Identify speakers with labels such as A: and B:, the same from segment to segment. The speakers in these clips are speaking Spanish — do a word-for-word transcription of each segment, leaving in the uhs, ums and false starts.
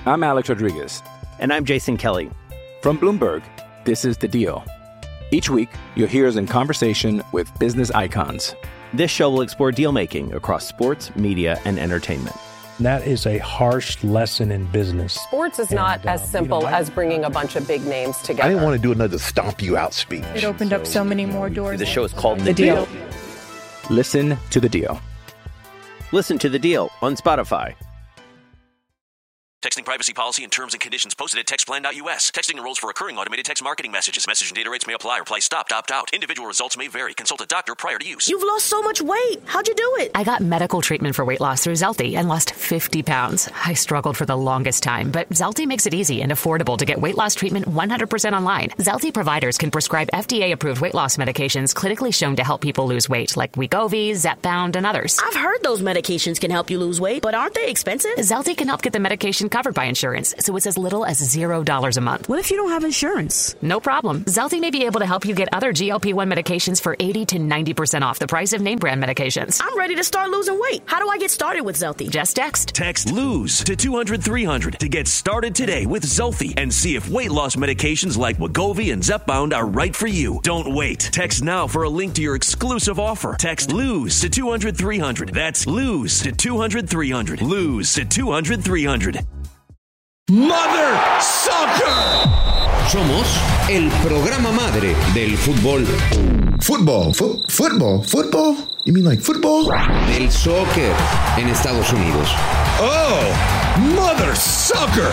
A: I'm Alex Rodriguez.
B: And I'm Jason Kelly.
A: From Bloomberg, this is The Deal. Each week, you'll hear us in conversation with business icons.
B: This show will explore deal-making across sports, media, and entertainment.
C: That is a harsh lesson in business.
D: Sports is not and, uh, as simple you know, I, as bringing a bunch of big names together.
E: I didn't want to do another stomp you out speech.
F: It opened so, up so many more doors.
B: The show is called The,
D: the
B: deal.
D: deal.
A: Listen to The Deal.
B: Listen to The Deal on Spotify.
G: Texting privacy policy and terms and conditions posted at text plan dot U S. Texting enrolls for recurring automated text marketing messages. Message and data rates may apply. Reply stop, opt out. Individual results may vary. Consult a doctor prior to use.
H: You've lost so much weight. How'd you do it?
I: I got medical treatment for weight loss through Zelty and lost fifty pounds. I struggled for the longest time, but Zelty makes it easy and affordable to get weight loss treatment one hundred percent online. Zelty providers can prescribe F D A-approved weight loss medications clinically shown to help people lose weight, like Wegovy, Zepbound, and others.
H: I've heard those medications can help you lose weight, but aren't they expensive?
I: Zelty can help get the medication covered by insurance, so it's as little as zero dollars a month.
H: What if you don't have insurance?
I: No problem. Zelty may be able to help you get other G L P one medications for eighty to ninety percent off the price of name brand medications.
H: I'm ready to start losing weight. How do I get started with Zelty?
I: Just text.
G: Text LOSE to two hundred three hundred to get started today with Zelty and see if weight loss medications like Wegovy and Zepbound are right for you. Don't wait. Text now for a link to your exclusive offer. Text LOSE to two hundred three hundred. That's LOSE to two hundred three hundred. LOSE to two hundred three hundred.
J: Mother Soccer. Somos el programa madre del fútbol.
E: Football, fo- football, football? You mean like football?
J: Del soccer en Estados Unidos.
E: Oh, Mother Soccer.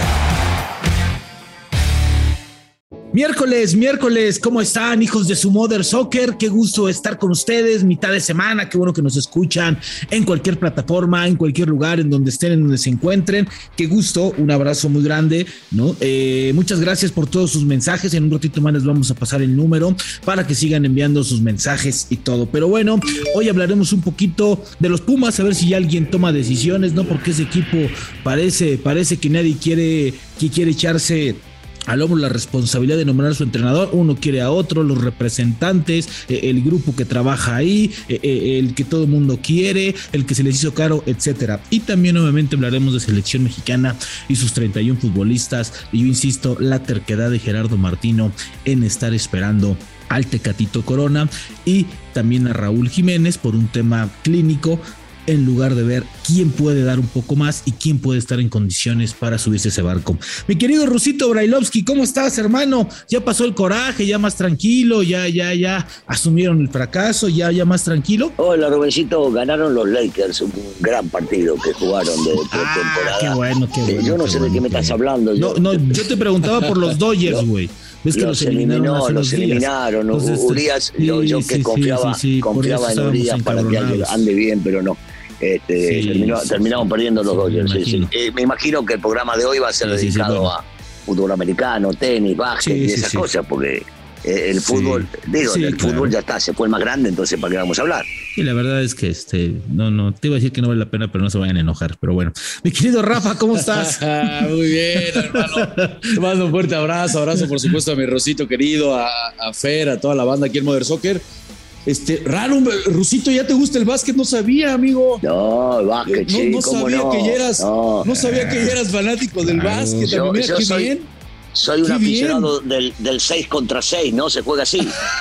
K: Miércoles, miércoles, ¿cómo están, hijos de su Mother Soccer? Qué gusto estar con ustedes, mitad de semana, qué bueno que nos escuchan en cualquier plataforma, en cualquier lugar, en donde estén, en donde se encuentren. Qué gusto, un abrazo muy grande, ¿no? Eh, muchas gracias por todos sus mensajes. En un ratito más les vamos a pasar el número para que sigan enviando sus mensajes y todo. Pero bueno, hoy hablaremos un poquito de los Pumas, a ver si ya alguien toma decisiones, ¿no? Porque ese equipo parece, parece que nadie quiere, que quiere echarse al hombro la responsabilidad de nombrar a su entrenador. Uno quiere a otro, los representantes, eh, el grupo que trabaja ahí, eh, eh, el que todo el mundo quiere, el que se les hizo caro, etcétera. Y también obviamente hablaremos de selección mexicana y sus treinta y uno futbolistas. Y yo insisto, la terquedad de Gerardo Martino en estar esperando al Tecatito Corona y también a Raúl Jiménez por un tema clínico, en lugar de ver quién puede dar un poco más y quién puede estar en condiciones para subirse a ese barco. Mi querido Rusito Brailovsky, ¿cómo estás, hermano? Ya pasó el coraje, ya más tranquilo, ya, ya, ya asumieron el fracaso, ya, ya más tranquilo.
L: Hola, Rubencito, ganaron los Lakers, un gran partido que jugaron de pretemporada.
K: Ah, qué bueno, qué bueno.
L: Eh, yo no
K: qué
L: sé
K: bueno,
L: de qué me estás
K: bueno.
L: hablando.
K: No,
L: yo.
K: no, yo te preguntaba por los Dodgers, güey. ¿Ves que los, los eliminaron
L: eliminó,
K: hace
L: los
K: unos días?
L: eliminaron.
K: Entonces,
L: Urias,
K: sí,
L: yo, yo que
K: sí,
L: confiaba,
K: sí, sí, sí,
L: confiaba en Urias para que ande bien, pero no. Este,
K: sí,
L: terminó,
K: sí,
L: terminaron
K: sí,
L: perdiendo los
K: sí,
L: Dodgers.
K: me,
L: Sí, sí. Eh, me imagino que el programa de hoy va a ser sí, dedicado sí, sí, bueno. a fútbol americano, tenis, básquet sí, y esas sí, cosas, sí. porque eh, el fútbol, sí, digo, sí, el claro. fútbol ya está, se fue el más grande, entonces ¿para qué vamos a hablar?
K: Y la verdad es que este, no, no, te iba a decir que no vale la pena, pero no se vayan a enojar. Pero bueno, mi querido Rafa, ¿cómo estás?
M: Muy bien, hermano. Te mando un fuerte abrazo, abrazo por supuesto a mi Rosito querido, a, a Fer, a toda la banda aquí en Mother Soccer. Este, raro, Rusito, ¿ya te gusta el básquet? No sabía, amigo.
L: No, el básquet,
M: no,
L: sí,
M: no
L: cómo
M: sabía
L: no.
M: que ya eras, no. no sabía que ya eras fanático del
L: Claro.
M: básquet.
L: Yo,
M: Mira,
L: yo
M: qué
L: soy,
M: bien.
L: soy un
M: qué
L: aficionado del, del seis contra seis, ¿no? Se juega así.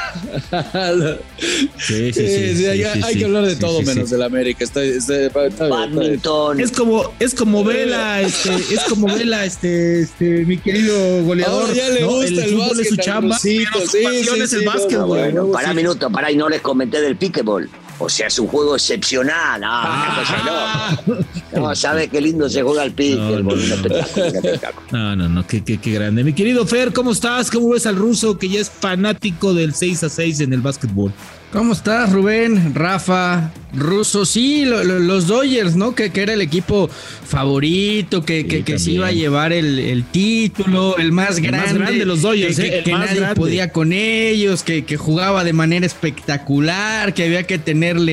K: sí, sí, sí,
M: sí, sí, hay,
K: sí,
M: hay
K: sí,
M: que hablar de
K: sí,
M: todo
K: sí,
M: menos
K: sí.
M: del América. Está, está, está, está
L: Badminton.
K: Es como, es como Vela, este, es como Vela, este, este, mi querido goleador.
M: Ahora ya le
K: ¿no?
M: gusta
K: el,
M: el
K: fútbol
M: básquet,
K: es su chamba,
M: Rusito,
K: pero su
M: sí,
K: pasión
M: sí,
K: es el
M: sí,
K: básquet,
L: No,
K: güey.
L: bueno,
K: ¿no?
L: pará
K: Sí.
L: un minuto, pará, y no les comenté del pickleball. O sea, es un juego excepcional.
K: Ah,
L: No, no, no, ¿sabes qué lindo se juega el pickleball?
K: No, no,
L: un espectáculo, un espectáculo.
K: No, no, no, qué, qué, qué grande. Mi querido Fer, ¿cómo estás? ¿Cómo ves al ruso que ya es fanático del seis a seis en el básquetbol?
N: ¿Cómo estás, Rubén, Rafa, Russo? Sí, lo, lo, los Dodgers, ¿no? Que, que era el equipo favorito, que, sí, que, que se iba a llevar el, el título, el más
K: el
N: grande.
K: Más grande los Dodgers,
N: que,
K: eh,
N: que,
K: el
N: que
K: más
N: nadie
K: grande.
N: podía con ellos, que, que jugaba de manera espectacular, que había que tenerle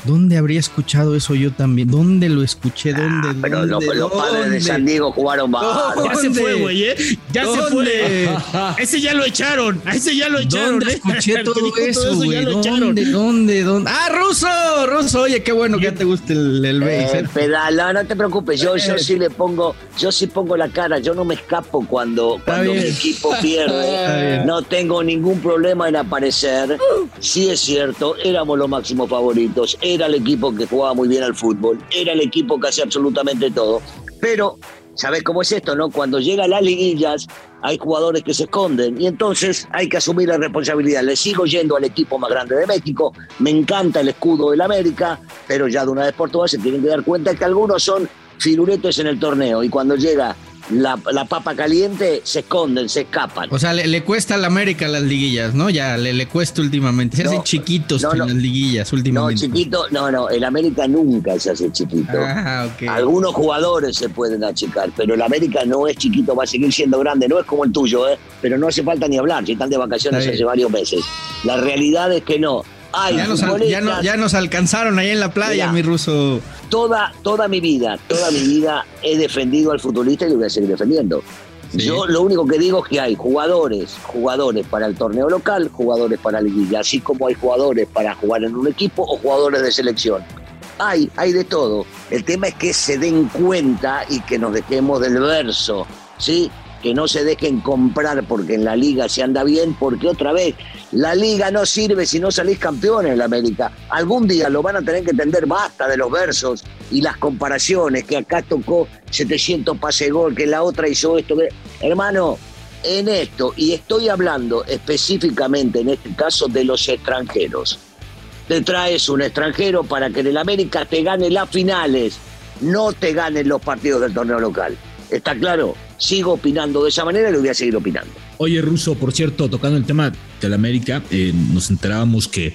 N: ¿Dónde habría escuchado eso yo también? ¿Dónde lo escuché? ¿Dónde?
L: Ah, pero
N: ¿dónde,
L: los, los padres de San Diego jugaron mal.
K: Ya se fue, güey, ¿eh? Ya
N: ¿Dónde?
K: se fue. Ese ya lo echaron. A ese ya lo echaron.
N: ¿Dónde
K: ¿eh?
N: escuché todo
K: Todo
N: eso, güey?
K: ya lo
N: ¿Dónde,
K: echaron.
N: ¿Dónde, dónde? ¡Ah, Ruso! Ruso, oye, qué bueno que ya te guste el, el base.
L: Eh, pedal, no, no te preocupes, yo, yo sí le pongo, yo sí pongo la cara, yo no me escapo cuando, cuando mi equipo pierde, no tengo ningún problema en aparecer. Sí es cierto, éramos los máximos favoritos, era el equipo que jugaba muy bien al fútbol, era el equipo que hacía absolutamente todo, pero ¿sabés cómo es esto, no? Cuando llegan las liguillas hay jugadores que se esconden y entonces hay que asumir la responsabilidad. Le sigo yendo al equipo más grande de México, me encanta el escudo del América, pero ya de una vez por todas se tienen que dar cuenta que algunos son firuletes en el torneo y cuando llega la, la papa caliente se esconden, se escapan.
N: O sea, le, le cuesta al América las liguillas, ¿no? Ya le, le cuesta últimamente. Se no, hacen chiquitos no, no, en las liguillas últimamente.
L: No, chiquito, no, no, el América nunca se hace chiquito.
N: Ah, okay.
L: Algunos jugadores se pueden achicar, pero el América no es chiquito, va a seguir siendo grande, no es como el tuyo, ¿eh? Pero no hace falta ni hablar, si están de vacaciones hace varios meses. La realidad es que no. Ay,
N: ya, nos, ya, no, ya nos alcanzaron ahí en la playa, Mirá, mi Ruso.
L: Toda, toda mi vida, toda mi vida he defendido al futbolista y lo voy a seguir defendiendo. Sí. Yo lo único que digo es que hay jugadores, jugadores para el torneo local, jugadores para la liguilla, así como hay jugadores para jugar en un equipo o jugadores de selección. Hay, hay de todo. El tema es que se den cuenta y que nos dejemos del verso, ¿sí? Que no se dejen comprar porque en la liga se anda bien, porque otra vez, la liga no sirve si no salís campeones en la América. Algún día lo van a tener que entender, basta de los versos y las comparaciones, que acá tocó setecientos pase gol, que la otra hizo esto. Que... Hermano, en esto, y estoy hablando específicamente en este caso de los extranjeros. Te traes un extranjero para que en el América te gane las finales, no te ganen los partidos del torneo local. ¿Está claro? Sigo opinando de esa manera y lo voy a seguir opinando.
K: Oye, Ruso, por cierto, tocando el tema del América, eh, nos enterábamos que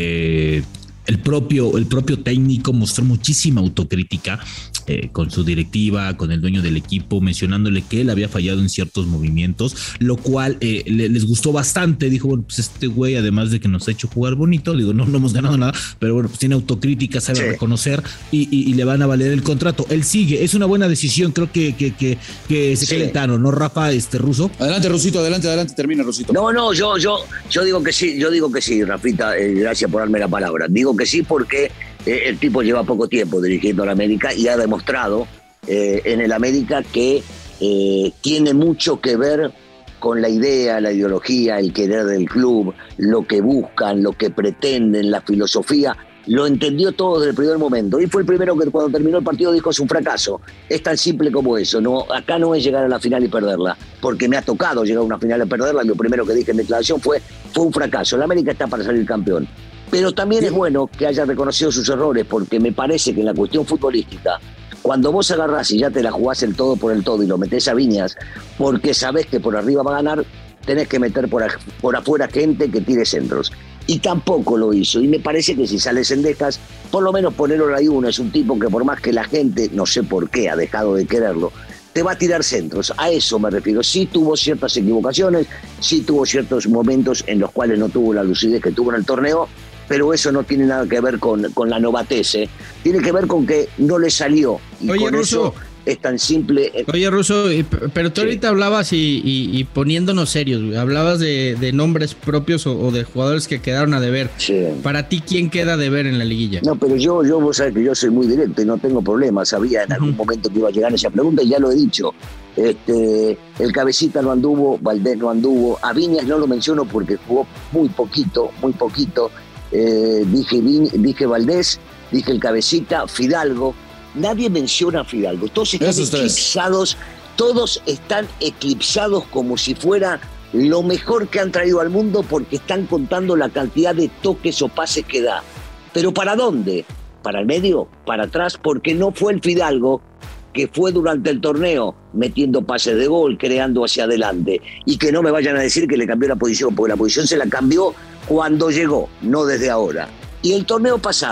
K: eh, el propio, el propio técnico mostró muchísima autocrítica eh, con su directiva, con el dueño del equipo, mencionándole que él había fallado en ciertos movimientos, lo cual eh, le, les gustó bastante. Dijo, bueno, pues este güey, además de que nos ha hecho jugar bonito, digo, no, no hemos ganado nada, pero bueno, pues tiene autocrítica, sabe sí. reconocer y, y, y le van a valer el contrato. Él sigue, es una buena decisión, creo que, que, que, que se sí. quede Tano, ¿no, Rafa, este Ruso?
M: Adelante, Rusito, adelante, adelante, termina, Rusito.
L: No, no, yo, yo, yo digo que sí, yo digo que sí, Rafita, eh, gracias por darme la palabra. Digo que sí porque eh, el tipo lleva poco tiempo dirigiendo a la América y ha demostrado eh, en el América que eh, tiene mucho que ver con la idea, la ideología, el querer del club, lo que buscan, lo que pretenden, la filosofía. Lo entendió todo desde el primer momento. Y fue el primero que cuando terminó el partido dijo es un fracaso. Es tan simple como eso. No, acá no es llegar a la final y perderla, porque me ha tocado llegar a una final y perderla. Lo primero que dije en declaración fue, fue un fracaso. El América está para salir campeón. Pero también es bueno que haya reconocido sus errores, porque me parece que en la cuestión futbolística, cuando vos agarrás y ya te la jugás el todo por el todo y lo metés a Viñas, porque sabés que por arriba va a ganar, tenés que meter por, por afuera gente que tire centros. Y tampoco lo hizo. Y me parece que si sale Cendejas, por lo menos ponerlo ahí uno. Es un tipo que por más que la gente, no sé por qué, ha dejado de quererlo, te va a tirar centros. A eso me refiero. Sí tuvo ciertas equivocaciones, sí tuvo ciertos momentos en los cuales no tuvo la lucidez que tuvo en el torneo, pero eso no tiene nada que ver con, con la novatez, ¿eh? Tiene que ver con que no le salió. Y
N: Oye,
L: con
N: Ruso,
L: eso es tan simple.
N: Oye, Ruso, pero tú sí. ahorita hablabas y, y, y poniéndonos serios, güey. Hablabas de, de nombres propios o, o de jugadores que quedaron a deber.
L: Sí.
N: Para ti, ¿quién queda a deber en la liguilla?
L: No, pero yo, yo vos sabés que yo soy muy directo y no tengo problemas. Sabía en uh-huh. algún momento que iba a llegar esa pregunta y ya lo he dicho. Este, el Cabecita no anduvo, Valdés no anduvo. A Viñas no lo menciono porque jugó muy poquito, muy poquito. Eh, dije, dije Valdés, dije el Cabecita, Fidalgo. Nadie menciona a Fidalgo. Todos están Esos eclipsados, tres. todos están eclipsados como si fuera lo mejor que han traído al mundo porque están contando la cantidad de toques o pases que da. ¿Pero para dónde? ¿Para el medio? ¿Para atrás? Porque no fue el Fidalgo que fue durante el torneo metiendo pases de gol, creando hacia adelante. Y que no me vayan a decir que le cambió la posición, porque la posición se la cambió cuando llegó, no desde ahora. Y el torneo pasado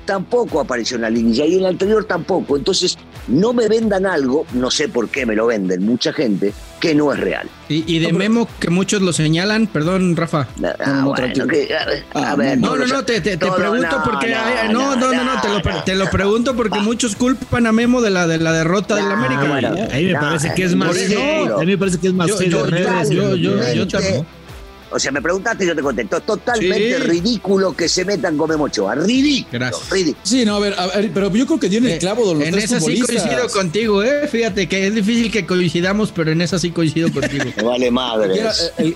L: tampoco apareció en la liguilla y en la anterior tampoco. Entonces, no me vendan algo, no sé por qué me lo venden mucha gente, que no es real.
N: Y, y de Memo, que muchos lo señalan, perdón, Rafa.
L: Ah,
N: no,
L: bueno, que, a, a ver,
N: no, no, no, te, te, te
L: todo,
N: pregunto
L: no,
N: porque...
L: No,
N: no, no, no, no, te, lo, te lo pregunto porque muchos culpan a Memo de la, de la derrota
L: no,
N: del América.
K: Bueno, a mí me no, parece que es más...
L: No,
K: a mí me parece que es más...
N: Yo, yo, yo, yo, yo, yo también.
L: O sea, me preguntaste y yo te contesto. Totalmente sí. ridículo que se metan con Memo Ochoa. Ridículo.
N: Gracias.
L: Ridículo.
M: Sí, no, a ver, a ver, pero yo creo que dio en el clavo de los
N: en
M: tres
N: esa sí coincido contigo, ¿eh? Fíjate que es difícil que coincidamos, pero en esa sí coincido contigo.
L: Me vale madre.
M: El,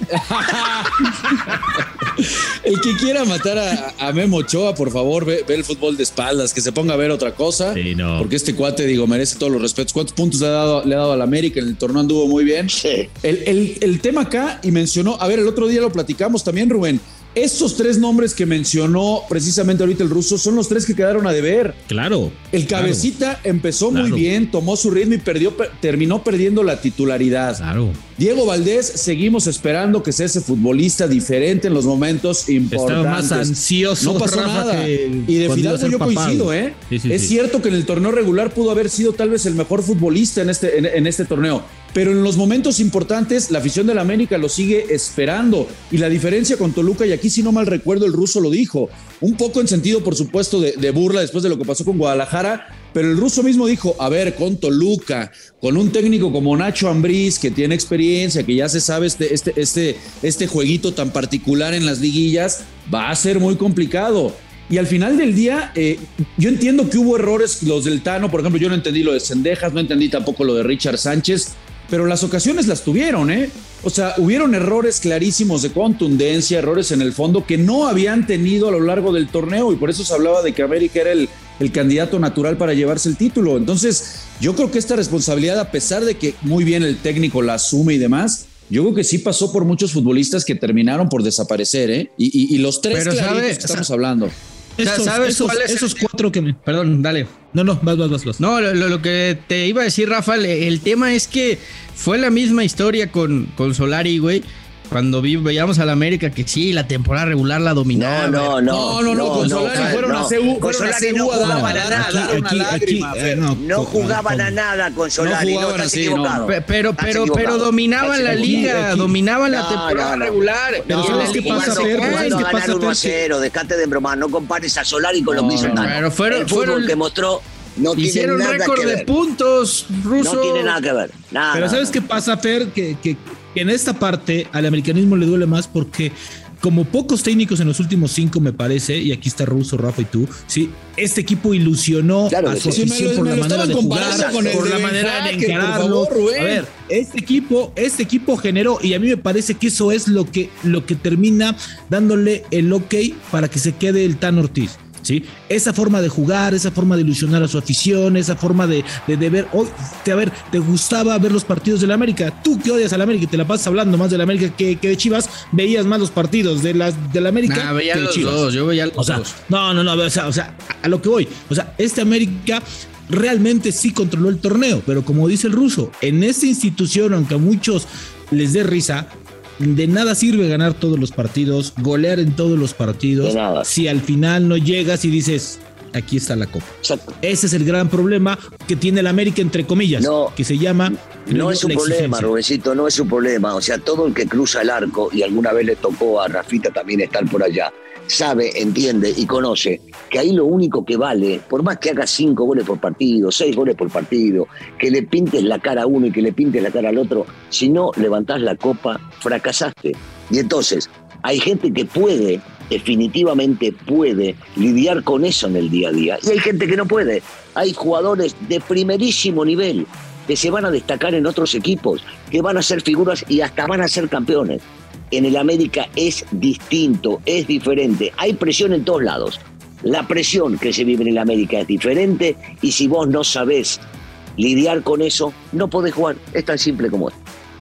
M: el que quiera matar a, a Memo Ochoa, por favor, ve, ve el fútbol de espaldas, que se ponga a ver otra cosa.
K: Sí, no.
M: Porque este cuate, digo, merece todos los respetos. ¿Cuántos puntos le ha dado, le ha dado al América? En el torneo anduvo muy bien.
L: Sí.
M: El, el, el tema acá, y mencionó, a ver, el otro día lo platicamos también, Rubén. Estos tres nombres que mencionó precisamente ahorita el ruso son los tres que quedaron a deber.
K: Claro.
M: El Cabecita
K: claro,
M: empezó
K: claro.
M: muy bien, tomó su ritmo y perdió, per, terminó perdiendo la titularidad.
K: Claro.
M: Diego Valdés, seguimos esperando que sea ese futbolista diferente en los momentos importantes.
K: Estaba más ansioso.
M: No pasó
K: Rafa,
M: nada. Y de Fidalgo yo papado. coincido, ¿eh? Sí, sí, es sí. cierto que en el torneo regular pudo haber sido tal vez el mejor futbolista en este, en, en este torneo. Pero en los momentos importantes, la afición del América lo sigue esperando. Y la diferencia con Toluca, y aquí si no mal recuerdo, el ruso lo dijo, un poco en sentido, por supuesto, de, de burla después de lo que pasó con Guadalajara, pero el ruso mismo dijo, a ver, con Toluca, con un técnico como Nacho Ambriz, que tiene experiencia, que ya se sabe este, este, este, este jueguito tan particular en las liguillas, va a ser muy complicado. Y al final del día, eh, yo entiendo que hubo errores, los del Tano, por ejemplo, yo no entendí lo de Cendejas, no entendí tampoco lo de Richard Sánchez, pero las ocasiones las tuvieron, ¿eh? O sea, hubieron errores clarísimos de contundencia, errores en el fondo que no habían tenido a lo largo del torneo y por eso se hablaba de que América era el, el candidato natural para llevarse el título. Entonces, yo creo que esta responsabilidad, a pesar de que muy bien el técnico la asume y demás, yo creo que sí pasó por muchos futbolistas que terminaron por desaparecer, ¿eh? Y, y, y los tres claritos que estamos hablando.
K: Estos, ¿Sabes esos, cuáles? Esos cuatro que me...
N: Perdón, dale.
K: No, no, vas, vas, vas. vas.
N: No, lo, lo que te iba a decir, Rafa, el, el tema es que fue la misma historia con, con Solari, güey. Cuando vi, veíamos a la América que sí, la temporada regular la dominaba.
L: No, no, no.
M: No, no, no, con
L: no,
M: Solari
L: no,
M: fueron
L: no.
M: a Cebu.
L: Con Solari no jugaban a nada.
K: Aquí, aquí, eh, no,
L: no jugaban a nada con Solari.
M: No jugaban
L: no,
M: así, no.
N: Pero, pero, pero dominaban la liga, aquí, dominaban la temporada no, no, regular.
K: Pero
L: no,
K: ¿sabes qué pasa, Fer?
L: ¿Sabes qué pasa, uno a cero, dejate de bromar, no compares a Solari con lo que hizo el Tano.
N: Pero fueron,
L: el fútbol que mostró no
N: hicieron
L: tiene nada
N: récord
L: que ver.
N: de puntos, Ruso.
L: No tiene nada que ver. Nada,
K: pero ¿sabes
L: nada.
K: qué pasa, Fer? Que, que, que en esta parte al americanismo le duele más porque como pocos técnicos en los últimos cinco, me parece, y aquí está Russo, Rafa y tú, sí, este equipo ilusionó
L: claro,
K: a su
L: sí,
K: afición por la manera de jugar, por la manera de encararlo. A ver, este equipo, este equipo generó, y a mí me parece que eso es lo que, lo que termina dándole el ok para que se quede el Tano Ortiz. ¿Sí? Esa forma de jugar, esa forma de ilusionar a su afición, esa forma de, de, de ver, oh, te, a ver, ¿te gustaba ver los partidos de la América? Tú que odias a la América y te la pasas hablando más de la América que, que de Chivas, veías más los partidos de la, de la América
N: nah, veía
K: que de
N: los
K: Chivas.
N: Dos, yo veía los
K: o sea,
N: dos.
K: No, no, no, o sea, o sea, a lo que voy, o sea, este América realmente sí controló el torneo, pero como dice el Ruso, en esta institución, aunque a muchos les dé risa, de nada sirve ganar todos los partidos, golear en todos los partidos, si al final no llegas y dices, aquí está la copa. Exacto. Ese es el gran problema que tiene el América, entre comillas, no, que se llama...
L: No es un problema, Rubensito, no es un problema. O sea, todo el que cruza el arco, y alguna vez le tocó a Rafita también estar por allá, sabe, entiende y conoce que ahí lo único que vale, por más que hagas cinco goles por partido, seis goles por partido, que le pintes la cara a uno y que le pintes la cara al otro, si no levantás la copa, fracasaste. Y entonces, hay gente que puede, definitivamente puede lidiar con eso en el día a día, y hay gente que no puede. Hay jugadores de primerísimo nivel que se van a destacar en otros equipos, que van a ser figuras y hasta van a ser campeones. En el América es distinto, es diferente. Hay presión en todos lados. La presión que se vive en el América es diferente, y si vos no sabés lidiar con eso, no podés jugar. Es tan simple como es.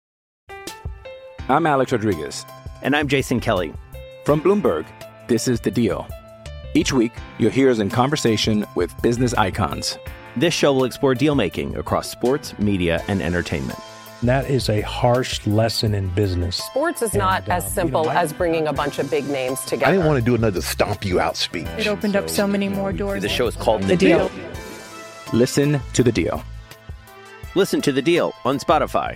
A: I'm Alex Rodriguez.
B: And I'm Jason Kelly.
A: From Bloomberg, this is The Deal. Each week, you'll hear us in conversation with business icons.
B: This show will explore deal-making across sports, media, and entertainment.
C: That is a harsh lesson in business.
D: Sports is not
C: And, uh,
D: as simple
C: you know, I-
D: as bringing a bunch of big names together.
O: I didn't want to do another stomp you out speech.
F: It opened up so many more doors.
B: The show is called
D: The Deal.
A: Listen to the deal.
B: Listen to the Deal on Spotify.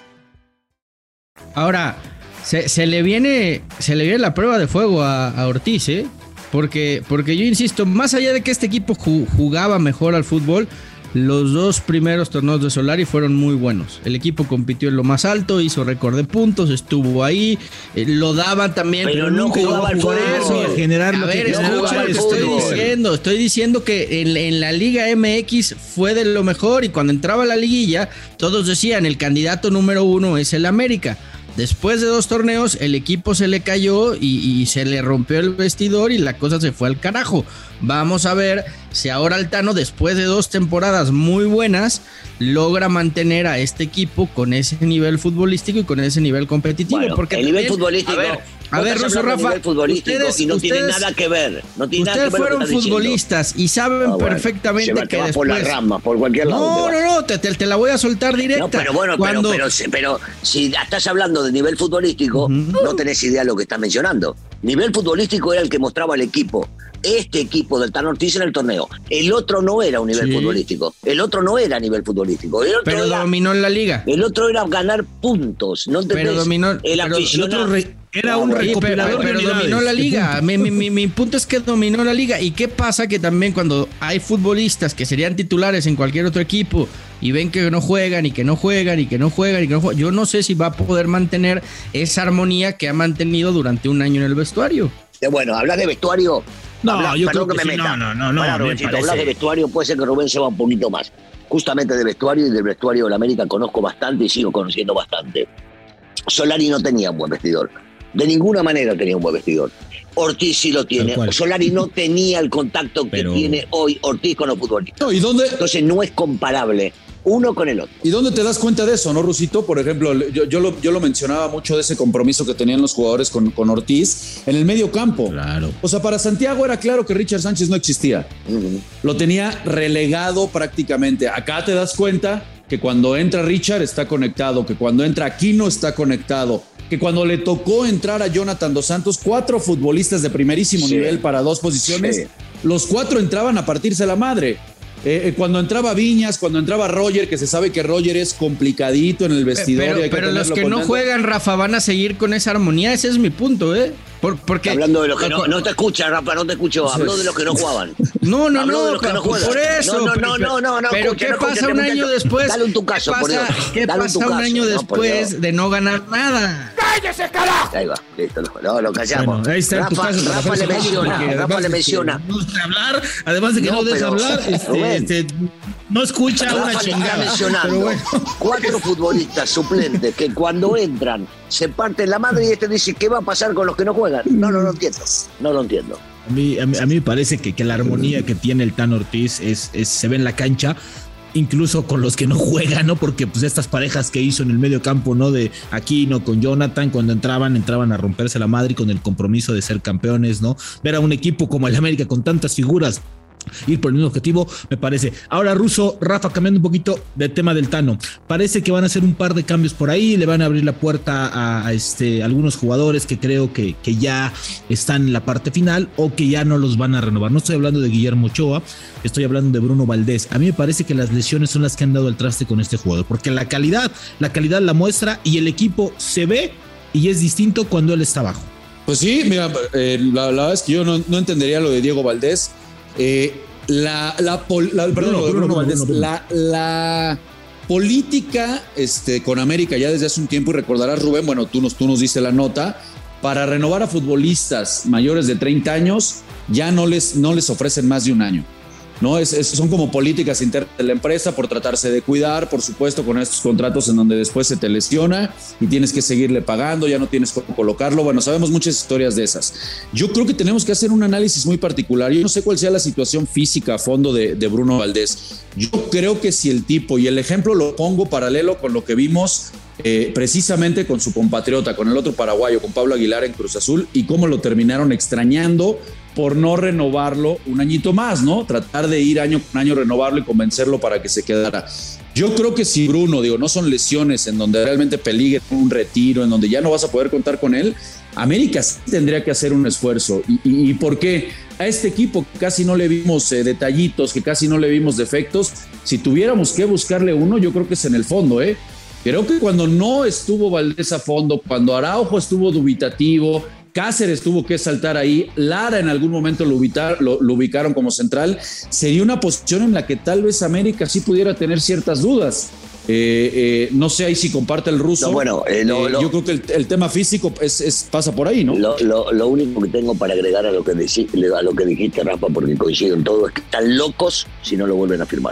N: Ahora, se, se le viene se le viene la prueba de fuego a, a Ortiz, ¿eh? Porque, porque yo insisto, más allá de que este equipo ju- jugaba mejor al fútbol, los dos primeros torneos de Solari fueron muy buenos. El equipo compitió en lo más alto, hizo récord de puntos, estuvo ahí, eh, lo daban también,
L: Pero
N: pero,
L: no
N: nunca
L: jugaba
N: llegó a
L: al
N: jugar
L: fútbol.
N: eso.
K: A generar lo
N: A
K: que
N: ver,
K: jugaba
N: escucha
K: al
N: lo que estoy
K: fútbol.
N: diciendo. Estoy diciendo que en, en la Liga M X fue de lo mejor y cuando entraba a la liguilla, todos decían el candidato número uno es el América. Después de dos torneos, el equipo se le cayó y, y se le rompió el vestidor y la cosa se fue al carajo. Vamos a ver si ahora Altano, después de dos temporadas muy buenas, logra mantener a este equipo con ese nivel futbolístico y con ese nivel competitivo.
L: Bueno,
N: porque
L: el nivel
N: también-
L: futbolístico.
N: A ver, a
L: vos
N: ver,
L: estás
N: Ruso,
L: hablando de
N: Rafa,
L: nivel futbolístico
N: ustedes,
L: y no tiene
N: ustedes-
L: nada que ver. No tiene nada
N: Ustedes
L: que ver
N: fueron
L: lo que estás
N: futbolistas y saben
L: diciendo. Ah, bueno,
N: perfectamente
L: se va- te
N: que
L: vas
N: después...
L: por las ramas, por cualquier lado.
N: No,
L: te vas.
N: no, no, te, te- te la voy a soltar directa.
L: No, pero bueno,
N: Cuando...
L: pero, pero, pero si estás hablando de nivel futbolístico, uh-huh. no tenés idea de lo que estás mencionando. Nivel futbolístico era el que mostraba el equipo. Este equipo del Tano Ortiz en el torneo. El otro no era un nivel
N: Sí.
L: futbolístico. El otro no era nivel futbolístico. El otro
N: Pero
L: era,
N: dominó en la liga.
L: El otro era ganar puntos. ¿No entendés?
N: Pero dominó.
L: El
N: pero
L: aficionado.
K: el otro re- era un
N: Sí, pero,
K: recopilador de
N: pero
K: unidades.
N: dominó la
K: ¿Qué
N: liga.
K: punto?
N: Mi, mi, mi, mi punto es que dominó la liga. ¿Y qué pasa? Que también cuando hay futbolistas que serían titulares en cualquier otro equipo y ven que no juegan y que no juegan y que no juegan y que no juegan, yo no sé si va a poder mantener esa armonía que ha mantenido durante un año en el vestuario.
L: Eh, Bueno, hablas de vestuario.
K: No,
L: Habla-
K: yo
L: perdón
K: creo que
L: me
K: sí,
L: meta.
K: no, no, no, no,
L: Pará,
K: me
L: Rubencito,
K: parece-
L: hablas de vestuario, puede ser que Rubén se va un poquito más. Justamente de vestuario y del vestuario de la América conozco bastante y sigo conociendo bastante. Solari no tenía un buen vestidor. De ninguna manera tenía un buen vestidor. Ortiz sí lo tiene. Solari no tenía el contacto que
M: Pero-
L: tiene hoy Ortiz con los futbolistas.
M: No, ¿y dónde?
L: Entonces no es comparable uno con el otro.
M: ¿Y dónde te das cuenta de eso, no, Rusito? Por ejemplo, yo, yo, lo, yo lo mencionaba mucho de ese compromiso que tenían los jugadores con, con Ortiz en el medio campo.
K: Claro.
M: O sea, para Santiago era claro que Richard Sánchez no existía.
L: Uh-huh.
M: Lo tenía relegado prácticamente. Acá te das cuenta que cuando entra Richard está conectado, que cuando entra Aquino está conectado, que cuando le tocó entrar a Jonathan Dos Santos, cuatro futbolistas de primerísimo
L: Sí.
M: nivel para dos posiciones,
L: Sí.
M: los cuatro entraban a partirse la madre. Eh, eh, cuando entraba Viñas, cuando entraba Roger, que se sabe que Roger es complicadito en el vestidor. y
N: Pero,
M: hay que
N: pero los
M: tenerlo
N: que no
M: contento.
N: juegan, Rafa, van a seguir con esa armonía. Ese es mi punto, ¿eh? Por, porque
L: Hablando de los que no, no te escucha, Rafa, no te escucho. Habló de los que no jugaban.
N: No, no,
L: Habló
N: no,
L: de los que no
N: por,
L: juegan.
N: por eso.
L: No, no,
N: pero-
L: no, no, no, no.
N: Pero
L: escucha,
N: ¿qué
L: no
N: pasa
L: escucha,
N: un
L: este
N: año
L: muchacho.
N: después?
L: Dale un tu caso,
N: ¿Qué
L: por
N: pasa,
L: Dios.
N: ¿qué
L: Dale
N: pasa
L: tu
N: un
L: caso,
N: año
L: no, por
N: después
L: Dios.
N: de no ganar nada?
L: ¡Cállese, carajo! Ahí va, listo, lo, no, lo callamos.
K: Bueno, ahí está en tu
L: Rafa,
K: caso, para
L: Rafa
K: hacer
L: le
K: su caso,
L: menciona,
K: porque
L: Rafa
K: además
L: le
K: de que
L: menciona.
K: no deja hablar, además de que no,
L: No,
K: deja
L: pero,
K: hablar, este,
L: Rubén.
K: este, no escucha
L: Rafa
K: una
L: le está
K: chingada.
L: mencionando
K: Pero bueno.
L: cuatro futbolistas suplentes que cuando entran se parten la madre y este dice ¿qué va a pasar con los que no juegan? No, no lo entiendo, no lo entiendo.
K: A mí, a mí, a mí me parece que, que la armonía que tiene el Tano Ortiz es, es, se ve en la cancha, incluso con los que no juegan, ¿no? Porque pues estas parejas que hizo en el medio campo, ¿no? De Aquino con Jonathan, cuando entraban, entraban a romperse la madre con el compromiso de ser campeones, ¿no? Ver a un equipo como el América con tantas figuras ir por el mismo objetivo, me parece. Ahora, Ruso, Rafa, cambiando un poquito del tema del Tano, parece que van a hacer un par de cambios por ahí, le van a abrir la puerta a, a este, algunos jugadores que creo que, que ya están en la parte final o que ya no los van a renovar. No estoy hablando de Guillermo Ochoa, estoy hablando de Bruno Valdés. A mí me parece que las lesiones son las que han dado el traste con este jugador, porque la calidad, la calidad la muestra y el equipo se ve y es distinto cuando él está abajo.
M: Pues sí, mira, eh, la, la verdad es que yo no, no entendería lo de Diego Valdés. Eh, la, la, pol, la, perdón,
K: Bruno,
M: lo de Bruno
K: Bruno,
M: Valdés,
K: Bruno, Bruno.
M: la, la política este, con América ya desde hace un tiempo, y recordarás, Rubén, bueno, tú nos, tú nos diste la nota, para renovar a futbolistas mayores de treinta años ya no les, no les ofrecen más de un año. ¿No? Es, es, son como políticas internas de la empresa por tratarse de cuidar, por supuesto, con estos contratos en donde después se te lesiona y tienes que seguirle pagando, ya no tienes cómo colocarlo. Bueno, sabemos muchas historias de esas. Yo creo que tenemos que hacer un análisis muy particular. Yo no sé cuál sea la situación física a fondo de, de Bruno Valdés. Yo creo que si el tipo, y el ejemplo lo pongo paralelo con lo que vimos eh, precisamente con su compatriota, con el otro paraguayo, con Pablo Aguilar en Cruz Azul, y cómo lo terminaron extrañando por no renovarlo un añito más, ¿no? Tratar de ir año con año, renovarlo y convencerlo para que se quedara. Yo creo que si Bruno, digo, no son lesiones en donde realmente peligre un retiro, en donde ya no vas a poder contar con él, América sí tendría que hacer un esfuerzo. ¿Y, y, y por qué? A este equipo que casi no le vimos eh, detallitos, que casi no le vimos defectos, si tuviéramos que buscarle uno, yo creo que es en el fondo, ¿eh? Creo que cuando no estuvo Valdés a fondo, cuando Araujo estuvo dubitativo, Cáceres tuvo que saltar ahí, Lara en algún momento lo, ubicar, lo, lo ubicaron como central, sería una posición en la que tal vez América sí pudiera tener ciertas dudas. Eh, eh, no sé ahí si comparte el ruso.
L: No, bueno, eh, lo,
M: eh,
L: lo,
M: yo creo que el, el tema físico es, es, pasa por ahí, ¿no?
L: Lo, lo, lo único que tengo para agregar a lo que decí, a lo que dijiste, Rafa, porque coincido en todo, es que están locos si no lo vuelven a firmar.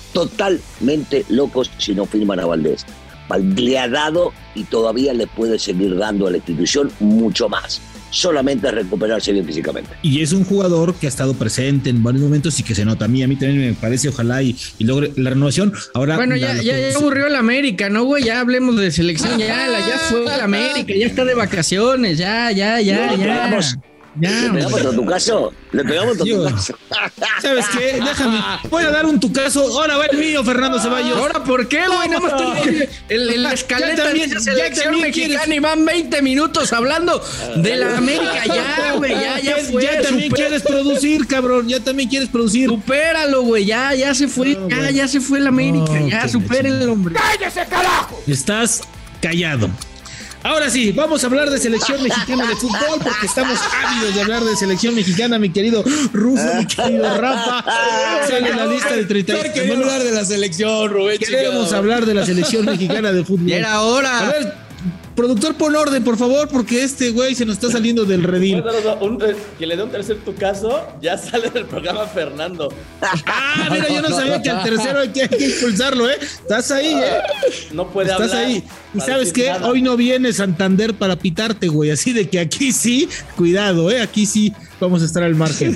L: Totalmente locos si no firman a Valdés. Valdés le ha dado y todavía le puede seguir dando a la institución mucho más. Solamente recuperarse bien físicamente.
K: Y es un jugador que ha estado presente en varios momentos y que se nota. A mí, a mí también me parece, ojalá y, y logre la renovación. Ahora,
N: bueno, ya, ya, ya aburrió la América, ¿no, güey? Ya hablemos de selección, ya, la, ya fue la América, ya está de vacaciones, ya, ya, ya,
L: no,
N: ya.
L: Pegamos, ya. ¿Le pegamos a tu caso? ¿Le pegamos a tu caso?
K: ¿Sabes qué? Déjame. Voy a dar un tu caso. Ahora va el mío, Fernando Ceballos.
N: ¿Ahora por qué, güey? Nada más el, el, el escaleta de esa selección mexicana quieres... y van veinte minutos hablando de la América. Ya, güey, ya, ya fue.
K: Ya también
N: super...
K: quieres producir, cabrón. Ya también quieres producir.
N: Supéralo, güey. Ya, ya se fue. No, ya, ya se fue la América. No, ya, supéralo, hombre.
K: ¡Cállese, carajo! Estás callado. Ahora sí, vamos a hablar de selección mexicana de fútbol porque estamos ávidos de hablar de selección mexicana, mi querido Ruso, mi querido Rafa. Sale la lista de treinta.
M: Queremos hablar de la selección, Rubén.
K: Queremos hablar de la selección mexicana de fútbol.
N: Ya era hora.
K: A ver, productor, pon orden, por favor, porque este güey se nos está saliendo del redil.
P: No, no, no, un, que le dé un tercer tu caso, ya sale del programa Fernando.
K: Ah, mira, yo no sabía que al tercero hay que, hay que impulsarlo, ¿eh? Estás ahí, ¿eh?
P: No puede
K: Estás
P: hablar.
K: Estás ahí. Y sabes qué, nada. Hoy no viene Santander para pitarte, güey. Así de que aquí sí, cuidado, ¿eh? Aquí sí vamos a estar al margen.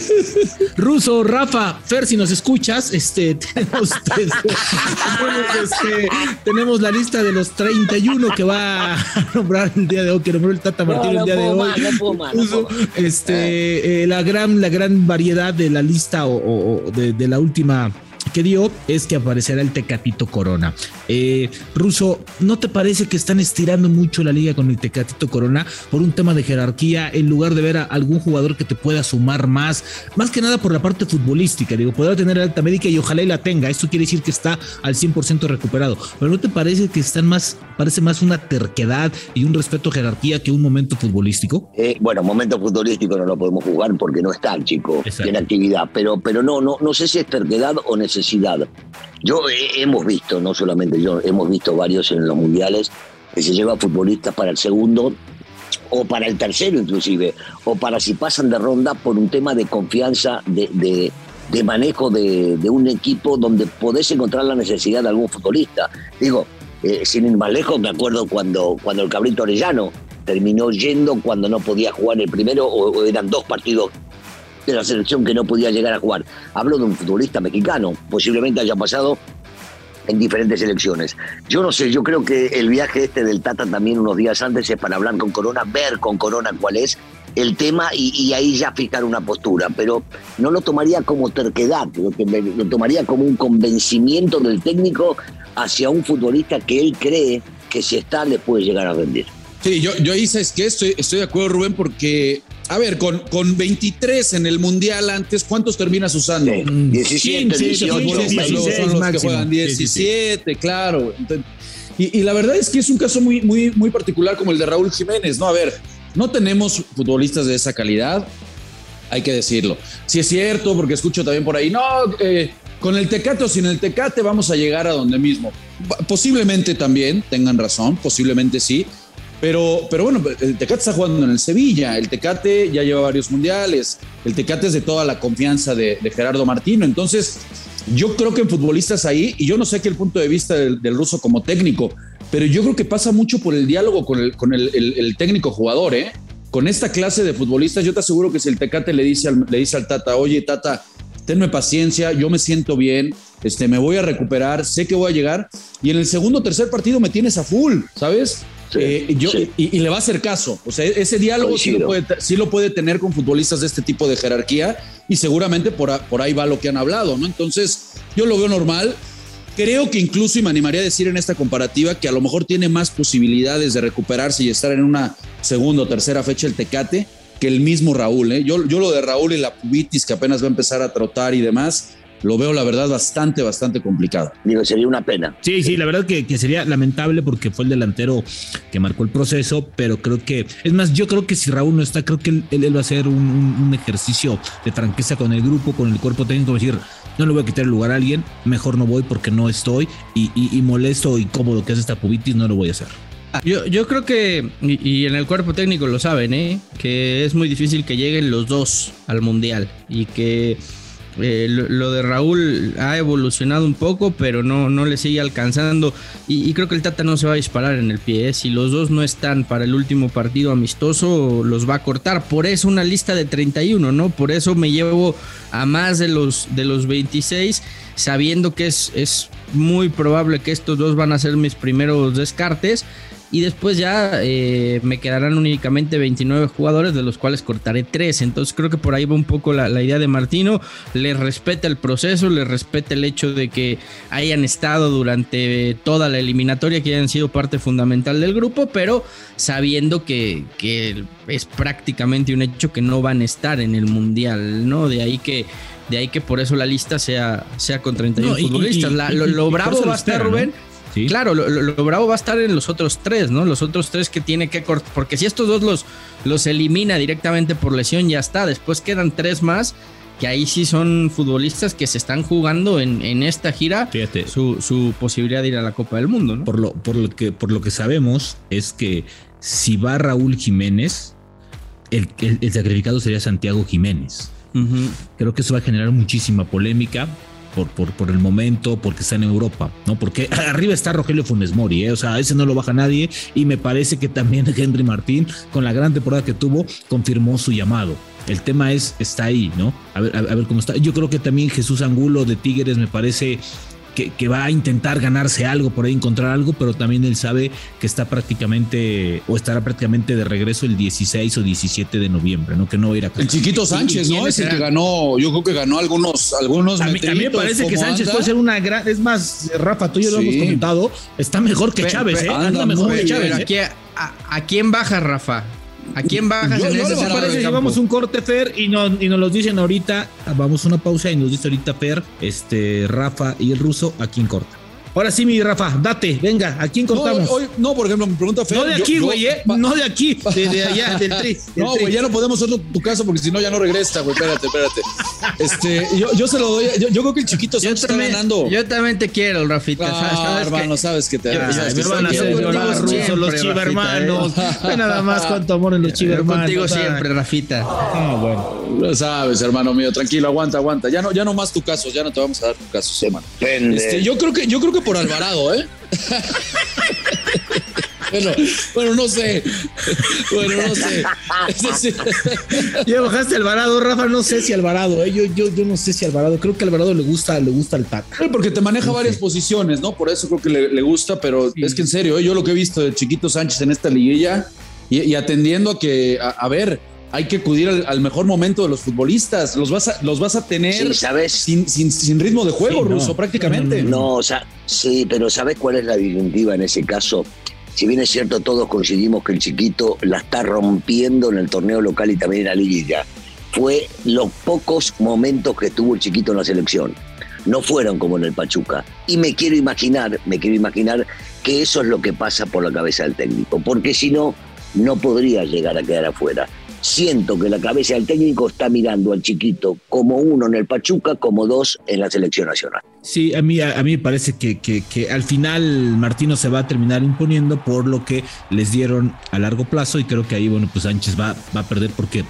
K: Ruso, Rafa, Fer, si nos escuchas, este, tenemos, tenemos, este, tenemos la lista de los treinta y uno que va a nombrar el día de hoy, que nombró el Tata Martino no, no el día de hoy.
L: Mal, no puedo mal, no puedo mal.
K: Este, eh, la gran, la gran variedad de la lista o, o de, de la última que dio es que aparecerá el Tecatito Corona. Eh, Ruso, ¿no te parece que están estirando mucho la liga con el Tecatito Corona por un tema de jerarquía en lugar de ver a algún jugador que te pueda sumar más? Más que nada por la parte futbolística, digo, podrá tener alta médica y ojalá y la tenga, esto quiere decir que está al cien por ciento recuperado, pero ¿no te parece que están más, parece más una terquedad y un respeto a jerarquía que un momento futbolístico?
L: Eh, bueno, momento futbolístico no lo podemos jugar porque no está el chico en actividad, pero, pero no, no, no sé si es terquedad o necesidad. Yo eh, hemos visto, no solamente yo, hemos visto varios en los mundiales que se lleva futbolistas para el segundo o para el tercero inclusive, o para si pasan de ronda por un tema de confianza, de, de, de manejo de, de un equipo donde podés encontrar la necesidad de algún futbolista. Digo, eh, sin ir más lejos, me acuerdo cuando, cuando el Cabrito Orellano terminó yendo cuando no podía jugar el primero o, o eran dos partidos de la selección que no podía llegar a jugar. Hablo de un futbolista mexicano, posiblemente haya pasado en diferentes selecciones. Yo no sé, yo creo que el viaje este del Tata también unos días antes es para hablar con Corona, ver con Corona cuál es el tema y, y ahí ya fijar una postura, pero no lo tomaría como terquedad, lo, lo tomaría como un convencimiento del técnico hacia un futbolista que él cree que si está le puede llegar a rendir.
M: Sí, yo, yo ahí sabes que estoy, estoy de acuerdo, Rubén, porque a ver, con, con veintitrés en el Mundial antes, ¿cuántos terminas usando?
L: Sí, diecisiete, dieciocho,
M: dieciséis, son los que juegan diecisiete, claro. Entonces, y, y la verdad es que es un caso muy, muy, muy particular como el de Raúl Jiménez, ¿no? A ver, no tenemos futbolistas de esa calidad, hay que decirlo. Sí es cierto, porque escucho también por ahí, no, eh, con el Tecate o sin el Tecate vamos a llegar a donde mismo. Posiblemente también tengan razón, posiblemente sí. Pero, pero bueno, el Tecate está jugando en el Sevilla, el Tecate ya lleva varios mundiales, el Tecate es de toda la confianza de, de Gerardo Martino, entonces yo creo que en futbolistas ahí, y yo no sé aquí el punto de vista del, del ruso como técnico, pero yo creo que pasa mucho por el diálogo con el, con el, el, el técnico jugador, ¿eh? Con esta clase de futbolistas, yo te aseguro que si el Tecate le dice al, le dice al Tata, oye Tata, tenme paciencia, yo me siento bien, este, me voy a recuperar, sé que voy a llegar, y en el segundo o tercer partido me tienes a full, ¿sabes?
L: Sí,
M: eh, yo,
L: sí.
M: Y, y le va a hacer caso. O sea, ese diálogo sí lo, puede, sí lo puede tener con futbolistas de este tipo de jerarquía y seguramente por, a, por ahí va lo que han hablado, ¿no? Entonces, yo lo veo normal. Creo que incluso, y me animaría a decir en esta comparativa, que a lo mejor tiene más posibilidades de recuperarse y estar en una segunda o tercera fecha el Tecate que el mismo Raúl, ¿eh? Yo, yo lo de Raúl y la pubitis que apenas va a empezar a trotar y demás, lo veo la verdad bastante, bastante complicado.
L: Digo, sería una pena.
K: Sí, sí, la verdad que, que sería lamentable porque fue el delantero que marcó el proceso, pero creo que, es más, yo creo que si Raúl no está, creo que él, él va a hacer un, un, un ejercicio de franqueza con el grupo, con el cuerpo técnico, decir, no le voy a quitar el lugar a alguien, mejor no voy porque no estoy y, y, y molesto y cómodo que es esta pubitis, no lo voy a hacer.
N: Yo, yo creo que, y, y en el cuerpo técnico lo saben, ¿eh? que es muy difícil que lleguen los dos al Mundial y que eh, lo, lo de Raúl ha evolucionado un poco, pero no, no le sigue alcanzando y, y creo que el Tata no se va a disparar en el pie, ¿eh? Si los dos no están para el último partido amistoso, los va a cortar. Por eso una lista de treinta y uno, ¿no? Por eso me llevo a más de los, de los veintiséis, sabiendo que es, es muy probable que estos dos van a ser mis primeros descartes. Y después ya eh, me quedarán únicamente veintinueve jugadores, de los cuales cortaré tres. Entonces creo que por ahí va un poco la, la idea de Martino. Le respeta el proceso, le respeta el hecho de que hayan estado durante toda la eliminatoria, que hayan sido parte fundamental del grupo, pero sabiendo que, que es prácticamente un hecho que no van a estar en el Mundial, ¿no? De ahí que... De ahí que por eso la lista sea, sea con treinta y uno no, y, futbolistas. La, lo, lo bravo va a estar, Rubén... ¿no? Sí. Claro, lo, lo, lo bravo va a estar en los otros tres, ¿no? Los otros tres que tiene que cortar, porque si estos dos los, los elimina directamente por lesión, ya está. Después quedan tres más, que ahí sí son futbolistas que se están jugando en, en esta gira su, su posibilidad de ir a la Copa del Mundo, ¿no?
K: Por lo, por lo que, por lo que sabemos es que si va Raúl Jiménez, el, el, el sacrificado sería Santiago Jiménez. Uh-huh. Creo que eso va a generar muchísima polémica. Por, por, por el momento, porque está en Europa, ¿no? Porque arriba está Rogelio Funes Mori, ¿eh? O sea, ese no lo baja nadie, y me parece que también Henry Martín, con la gran temporada que tuvo, confirmó su llamado. El tema es, está ahí, ¿no? A ver, a, a ver cómo está. Yo creo que también Jesús Angulo de Tigres me parece que, que va a intentar ganarse algo, por ahí encontrar algo, pero también él sabe que está prácticamente, o estará prácticamente de regreso el dieciséis o diecisiete de noviembre, ¿no? Que no va a ir a
M: El Chiquito Sánchez, ¿no? Es el que ganó, yo creo que ganó algunos, algunos
K: a, mí, a mí me parece que Sánchez anda? puede ser una gran, es más, Rafa, tú y yo sí. lo hemos comentado, está mejor que Chávez, pero, ¿eh? Anda, anda mejor que Chávez.
N: Pero aquí, a, a quién baja, Rafa? ¿A quién bajas yo, en
K: yo, ese parece si vamos un corte, Fer, y, no, y nos los dicen ahorita, vamos a una pausa y nos dice ahorita Fer, este, Rafa y el Ruso, ¿a quién corta? Ahora sí, mi Rafa, date, venga, ¿a quién cortamos?
M: No, hoy, no por ejemplo, me pregunta Fer.
K: No de aquí, güey, ¿eh? No de aquí, de, de allá, del tri. Del
M: no, güey, ya no podemos hacer tu caso porque si no ya no regresa, güey, espérate, espérate. Este, yo, yo se lo doy, yo, yo creo que el Chiquito Sánchez está ganando.
N: Yo también te quiero, Rafita.
M: Ah, ¿sabes hermano, que, sabes que te
K: amo. Me van a hacer llorar, Ruso, los chivermanos. Ve nada más cuánto amor en los chivermanos.
N: Contigo siempre, Rafita.
K: Ah, bueno.
M: Lo sabes, hermano mío, tranquilo, aguanta, aguanta. Ya no, ya no más tu caso, ya no te vamos a dar tu caso, hermano. Este, yo creo que, yo creo que por Alvarado, ¿eh? bueno, bueno, no sé. Bueno, no sé.
K: Ya bajaste Alvarado, Rafa, no sé si Alvarado, ¿eh? yo, yo, yo no sé si Alvarado, creo que Alvarado le gusta, le gusta el Tata.
M: Porque te maneja sí, varias sí. posiciones, ¿no? Por eso creo que le, le gusta, pero sí. es que en serio, ¿eh? Yo lo que he visto de Chiquito Sánchez en esta liguilla y, y atendiendo a que, a, a ver, hay que acudir al, al mejor momento de los futbolistas. Los vas a, los vas a tener
L: sí, ¿sabes?
M: Sin, sin, sin ritmo de juego, sí, no. Ruso, prácticamente.
L: No, no, o sea, sí, pero ¿sabes cuál es la disyuntiva en ese caso? Si bien es cierto, todos coincidimos que el Chiquito la está rompiendo en el torneo local y también en la liguilla. Fue los pocos momentos que tuvo el Chiquito en la selección. No fueron como en el Pachuca. Y me quiero imaginar, me quiero imaginar que eso es lo que pasa por la cabeza del técnico. Porque si no, no podría llegar a quedar afuera. Siento que la cabeza del técnico está mirando al Chiquito como uno en el Pachuca, como dos en la selección nacional.
K: Sí, a mí, a, a mí me parece que, que, que al final Martino se va a terminar imponiendo por lo que les dieron a largo plazo y creo que ahí, bueno, pues Sánchez va, va a perder porque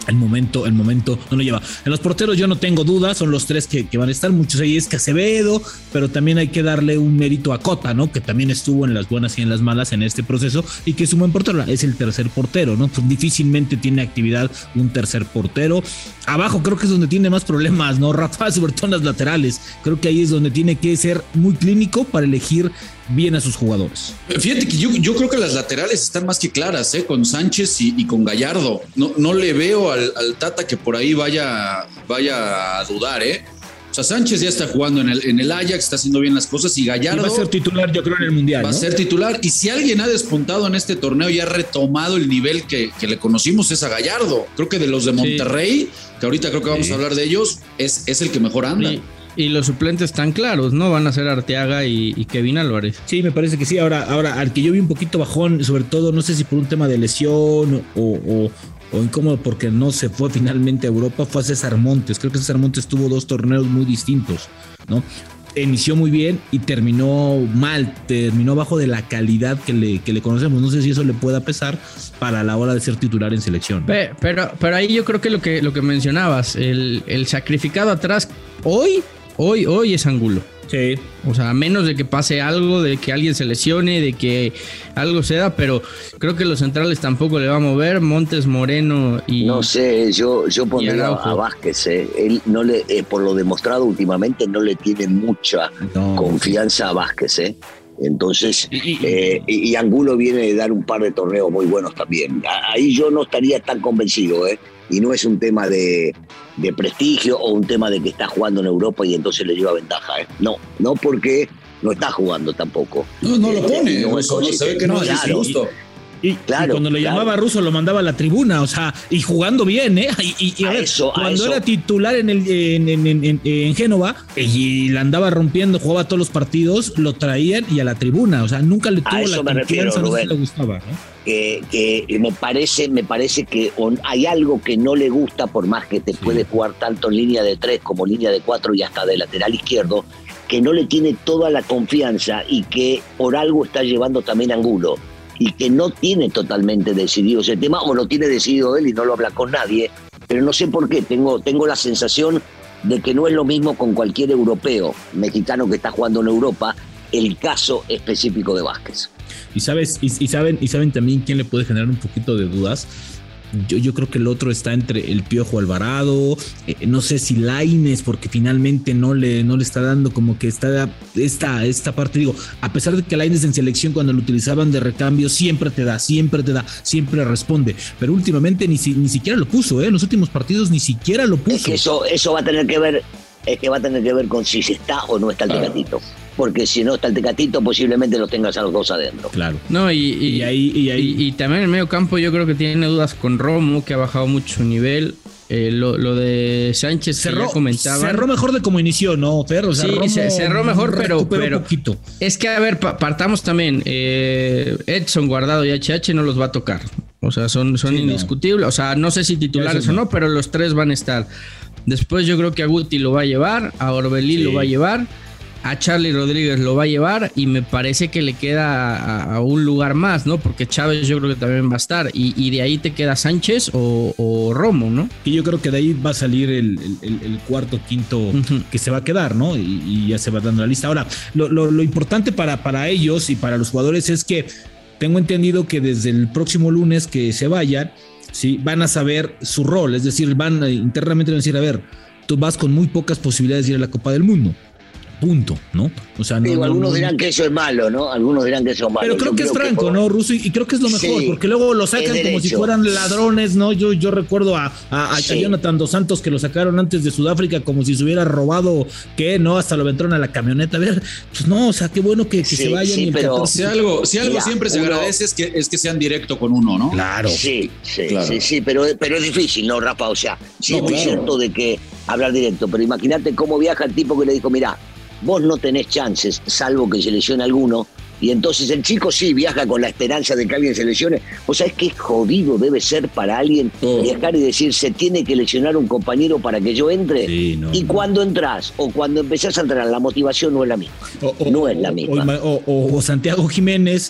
K: El momento, el momento no lo lleva. En los porteros yo no tengo dudas, son los tres que, que van a estar. Muchos ahí es Acevedo, pero también hay que darle un mérito a Cota, ¿no? Que también estuvo en las buenas y en las malas en este proceso y que es un buen portero. Es el tercer portero, ¿no? Pues difícilmente tiene actividad un tercer portero. Abajo creo que es donde tiene más problemas, ¿no? Rafa, sobre todo en las laterales. Creo que ahí es donde tiene que ser muy clínico para elegir bien a sus jugadores.
M: Fíjate que yo, yo creo que las laterales están más que claras, ¿eh? Con Sánchez y, y con Gallardo. No, no le veo al, al Tata que por ahí vaya, vaya a dudar, ¿eh? O sea, Sánchez ya está jugando en el, en el Ajax, está haciendo bien las cosas y Gallardo...
K: Y va a ser titular, yo creo, en el Mundial,
M: Va
K: ¿no?
M: a ser titular. Y si alguien ha despuntado en este torneo y ha retomado el nivel que, que le conocimos es a Gallardo. Creo que de los de Monterrey, sí. que ahorita creo que vamos sí. a hablar de ellos, es, es el que mejor anda.
N: Sí. Y los suplentes están claros, ¿no? Van a ser Arteaga y, y Kevin Álvarez.
K: Sí, me parece que sí. Ahora, ahora, al que yo vi un poquito bajón, sobre todo, no sé si por un tema de lesión o, o, o incómodo porque no se fue finalmente a Europa, fue a César Montes. Creo que César Montes tuvo dos torneos muy distintos, ¿no? Inició muy bien y terminó mal, terminó bajo de la calidad que le, que le conocemos. No sé si eso le pueda pesar para la hora de ser titular en selección, ¿no?
N: Pero, pero, pero ahí yo creo que lo que, lo que mencionabas, el, el sacrificado atrás, hoy... Hoy, hoy es Angulo.
K: Sí.
N: O sea, a menos de que pase algo, de que alguien se lesione, de que algo se da, pero creo que los centrales tampoco le va a mover. Montes, Moreno y...
L: No sé, yo, yo pondría a Vázquez. Eh. Él no le, eh, por lo demostrado últimamente, no le tiene mucha no. confianza a Vázquez, ¿eh? Entonces, eh, y Angulo viene de dar un par de torneos muy buenos también. Ahí yo no estaría tan convencido, ¿eh? Y no es un tema de, de prestigio o un tema de que está jugando en Europa y entonces le lleva ventaja, ¿eh? No, no porque no está jugando tampoco.
M: No, no lo pone, no, eso, no, se ve que no, no es claro, gusto.
K: Y, claro, y cuando le claro. llamaba Russo lo mandaba a la tribuna, o sea, y jugando bien, ¿eh? Y, y, y a ver, eso, cuando era titular en el en, en, en, en, en Génova y la andaba rompiendo, jugaba todos los partidos, lo traían y a la tribuna, o sea, nunca le tuvo
L: a eso
K: la
L: me
K: confianza,
L: refiero,
K: no sé
L: Rubén,
K: si le gustaba, ¿no?
L: Que, que me parece, me parece que hay algo que no le gusta, por más que te sí. puede jugar tanto en línea de tres como línea de cuatro y hasta de lateral izquierdo, que no le tiene toda la confianza y que por algo está llevando también Angulo. Y que no tiene totalmente decidido ese tema, o lo tiene decidido él y no lo habla con nadie, pero no sé por qué, tengo, tengo la sensación de que no es lo mismo con cualquier europeo, mexicano que está jugando en Europa, el caso específico de Vázquez.
K: Y sabes, y, y saben, y saben también quién le puede generar un poquito de dudas. Yo, yo creo que el otro está entre el Piojo Alvarado, eh, no sé si Lainez, porque finalmente no le, no le está dando como que está esta, esta parte, digo, a pesar de que Lainez en selección cuando lo utilizaban de recambio siempre te da, siempre te da, siempre responde, pero últimamente ni, si, ni siquiera lo puso, ¿eh? En los últimos partidos ni siquiera lo puso.
L: Es que eso, eso va a tener que ver, es que va a tener que ver con si se está o no está el Tecatito. Porque si no está el Tecatito, posiblemente los tengas a los dos adentro.
K: Claro.
N: No, y, y, y ahí, y, ahí. Y, y también en el medio campo yo creo que tiene dudas con Romo, que ha bajado mucho su nivel. Eh, lo, lo de Sánchez cerró, que ya comentaba.
K: Cerró mejor de como inició, ¿no, Fer? O sea,
N: sí, Romo cerró mejor, pero, pero
K: poquito.
N: Es que, a ver, pa- partamos también. Eh, Edson, Guardado y H H no los va a tocar. O sea, son, son sí, indiscutibles. No. O sea, no sé si titulares o no, pero los tres van a estar. Después yo creo que a Guti lo va a llevar, a Orbelí sí. lo va a llevar. A Charlie Rodríguez lo va a llevar y me parece que le queda a, a un lugar más, ¿no? Porque Chávez yo creo que también va a estar y, y de ahí te queda Sánchez o, o Romo, ¿no?
K: Y yo creo que de ahí va a salir el, el, el cuarto, quinto uh-huh. que se va a quedar, ¿no? Y, y ya se va dando la lista. Ahora, lo, lo, lo importante para, para ellos y para los jugadores es que tengo entendido que desde el próximo lunes que se vayan, ¿sí? Van a saber su rol, es decir, van a, internamente van a decir, a ver, tú vas con muy pocas posibilidades de ir a la Copa del Mundo. Punto, ¿no? O sea, no,
L: Digo,
K: no,
L: algunos
K: no,
L: dirán que eso es malo, ¿no? Algunos dirán que eso es malo.
K: Pero creo yo que creo es franco, que por... ¿no, Russo? Y creo que es lo mejor, sí, porque luego lo sacan como si fueran ladrones, ¿no? Yo, yo recuerdo a, a, a sí. Jonathan Dos Santos que lo sacaron antes de Sudáfrica como si se hubiera robado, ¿qué? ¿No? Hasta lo aventaron a la camioneta. A ver, pues no, o sea, qué bueno que, que sí, se vayan.
L: Sí,
K: y
L: pero
M: si algo, si algo Mira, siempre se uno... agradece es que, es que sean directo con uno, ¿no?
K: Claro.
L: Sí, sí, claro. sí, sí, pero, pero es difícil, ¿no, Rafa? O sea, sí no, es muy claro. cierto de que hablar directo, pero imagínate cómo viaja el tipo que le dijo, mirá, vos no tenés chances, salvo que se lesione alguno, y entonces el chico sí viaja con la esperanza de que alguien se lesione. O sea, es que jodido debe ser para alguien oh. viajar y decir, se tiene que lesionar un compañero para que yo entre.
K: Sí, no,
L: y
K: no.
L: cuando entras o cuando empezás a entrar, la motivación no es la misma.
K: O, o,
L: no es la misma.
K: O, o, o, o Santiago Jiménez,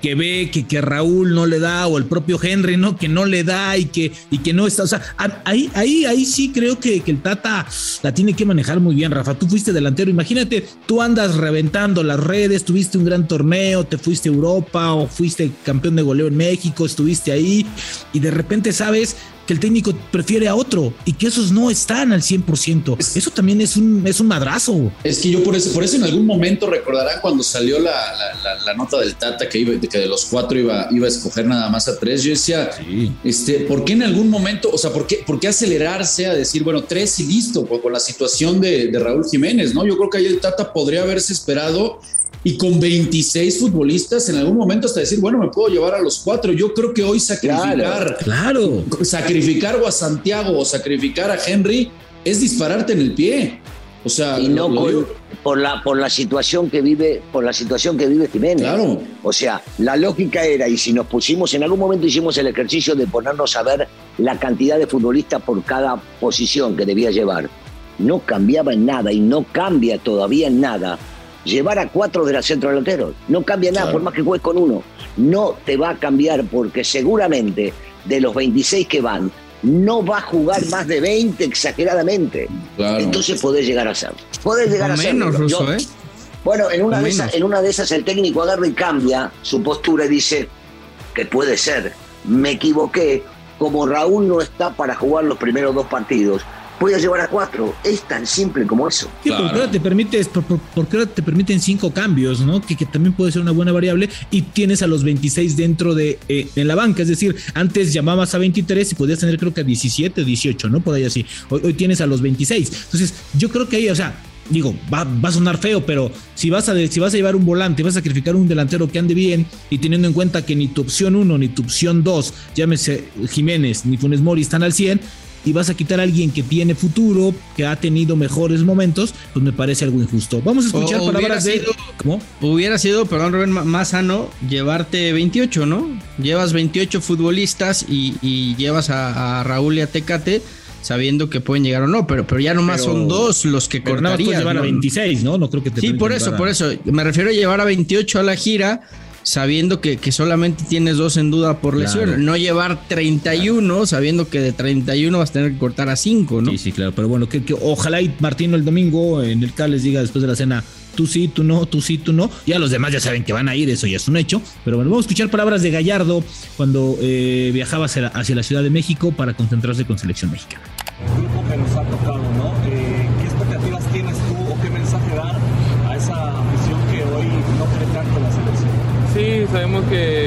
K: que ve que, que Raúl no le da, o el propio Henry, ¿no? Que no le da y que, y que no está. O sea, ahí, ahí, ahí sí creo que, que el Tata la tiene que manejar muy bien, Rafa. Tú fuiste delantero, imagínate, tú andas reventando las redes, tuviste un gran torneo, te fuiste a Europa o fuiste campeón de goleo en México, estuviste ahí y de repente sabes que el técnico prefiere a otro y que esos no están al cien por ciento. Eso también es un, es un madrazo.
M: Es que yo por eso, por eso en algún momento recordarán cuando salió la, la, la, la nota del Tata que, iba, que de los cuatro iba, iba a escoger nada más a tres. Yo decía, sí. este, ¿por qué en algún momento, o sea, ¿por qué, por qué acelerarse a decir, bueno, tres y listo, con, con la situación de, de Raúl Jiménez, ¿no? Yo creo que ahí el Tata podría haberse esperado y con veintiséis futbolistas en algún momento hasta decir, bueno, me puedo llevar a los cuatro. Yo creo que hoy sacrificar,
K: claro, claro.
M: sacrificar o a Santiago o sacrificar a Henry es dispararte en el pie. O sea,
L: y no
M: lo, lo
L: con, por la por la situación que vive, por la situación que vive Jiménez.
M: Claro.
L: O sea, la lógica era, y si nos pusimos, en algún momento hicimos el ejercicio de ponernos a ver la cantidad de futbolistas por cada posición que debía llevar. No cambiaba en nada y no cambia todavía en nada. Llevar a cuatro de la centro delantero no cambia nada, claro. Por más que juegues con uno, no te va a cambiar porque seguramente de los veintiséis que van, no va a jugar más de veinte exageradamente. Claro. Entonces podés llegar a ser. Podés llegar o a ser.
N: Menos, Russo,
L: Yo,
N: ¿eh?
L: Bueno, en una, de esas, en una de esas el técnico agarra y cambia su postura y dice que puede ser, me equivoqué, como Raúl no está para jugar los primeros dos partidos, voy a llevar a cuatro. Es tan simple como eso.
K: Sí, claro. Porque ahora te permites, porque ahora te permiten cinco cambios, ¿no? Que, que también puede ser una buena variable y tienes a los veintiséis dentro de eh, en la banca. Es decir, antes llamabas a veintitrés y podías tener creo que a diecisiete o dieciocho, ¿no? Por ahí así. Hoy, hoy tienes a los veintiséis. Entonces, yo creo que ahí, o sea, digo, va, va a sonar feo, pero si vas a si vas a llevar un volante, vas a sacrificar un delantero que ande bien y teniendo en cuenta que ni tu opción uno ni tu opción dos, llámese Jiménez ni Funes Mori, están al cien, y vas a quitar a alguien que tiene futuro, que ha tenido mejores momentos, pues me parece algo injusto. Vamos a escuchar
N: o
K: palabras de...
N: Sido, ¿Cómo? Hubiera sido, perdón Rubén, más sano llevarte veintiocho, ¿no? Llevas veintiocho futbolistas y, y llevas a, a Raúl y a Tecate sabiendo que pueden llegar o no, pero, pero ya nomás pero, son dos los que cortarías.
K: llevar
N: ¿no?
K: a veintiséis, ¿no? No creo que te
N: Sí, por eso, a... por eso. Me refiero a llevar a veintiocho a la gira, sabiendo que, que solamente tienes dos en duda por lesión, claro. No llevar treinta y uno, claro. Sabiendo que de treinta y uno vas a tener que cortar a cinco, ¿no?
K: Sí, sí, claro, pero bueno, que, que ojalá y Martino el domingo en el C A les diga después de la cena, tú sí, tú no, tú sí, tú no, ya los demás ya saben que van a ir, eso ya es un hecho, pero bueno, vamos a escuchar palabras de Gallardo cuando eh, viajaba hacia la, hacia la Ciudad de México para concentrarse con Selección Mexicana.
Q: El grupo que nos ha tocado, ¿no? Eh, ¿Qué expectativas tienes tú o qué mensaje dar a esa afición que hoy no cree tanto en la selección?
R: Sí, sabemos que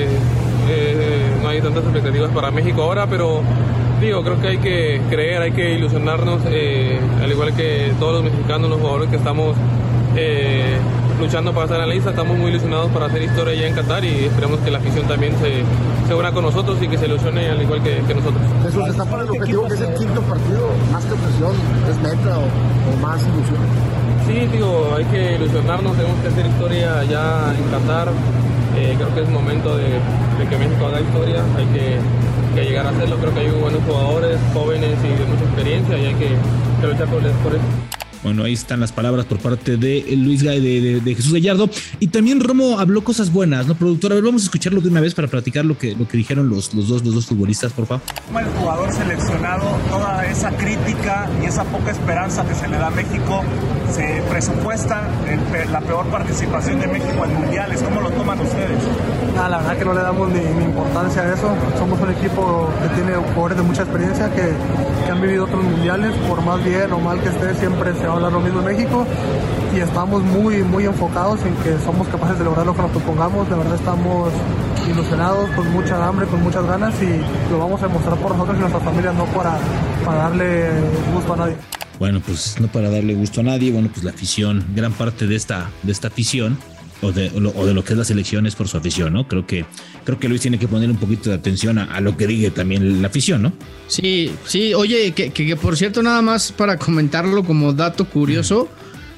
R: eh, no hay tantas expectativas para México ahora, pero digo, creo que hay que creer, hay que ilusionarnos, eh, al igual que todos los mexicanos, los jugadores que estamos eh, luchando para estar en la lista, estamos muy ilusionados para hacer historia ya en Qatar y esperemos que la afición también se, se una con nosotros y que se ilusione al igual que, que nosotros.
S: Jesús, ¿está para el objetivo que es el quinto partido? ¿Más que presión? ¿Es meta o, o más ilusión?
R: Sí, digo, hay que ilusionarnos, tenemos que hacer historia ya en Qatar. Eh, creo que es momento de, de que México haga historia, hay que, que llegar a hacerlo. Creo que hay buenos jugadores, jóvenes y de mucha experiencia y hay que, que luchar por, por eso.
K: Bueno, ahí están las palabras por parte de Luis Gay, de, de, de Jesús Gallardo. Y también Romo habló cosas buenas, ¿no, productor? A ver, vamos a escucharlo de una vez para platicar lo que, lo que dijeron los, los, dos, los dos futbolistas, por favor.
Q: Como el jugador seleccionado, toda esa crítica y esa poca esperanza que se le da a México, se presupuesta el, la peor participación de México en mundiales. ¿Cómo lo toman ustedes?
T: Nah, la verdad que no le damos ni, ni importancia a eso. Somos un equipo que tiene jugadores de mucha experiencia, que, que han vivido otros mundiales. Por más bien o mal que esté, siempre se va a hablar lo mismo en México. Y estamos muy, muy enfocados en que somos capaces de lograr lo que nos propongamos. De verdad estamos ilusionados, con mucha hambre, con muchas ganas, y lo vamos a demostrar por nosotros y nuestras familias, no para, para darle gusto a nadie.
K: Bueno, pues no para darle gusto a nadie. Bueno, pues la afición, gran parte de esta, de esta afición o de, o, lo, o de lo que es la selección es por su afición, ¿no? Creo que, creo que Luis tiene que poner un poquito de atención a, a lo que diga también la afición, ¿no?
N: Sí, sí, oye, que, que, que por cierto, nada más para comentarlo como dato curioso,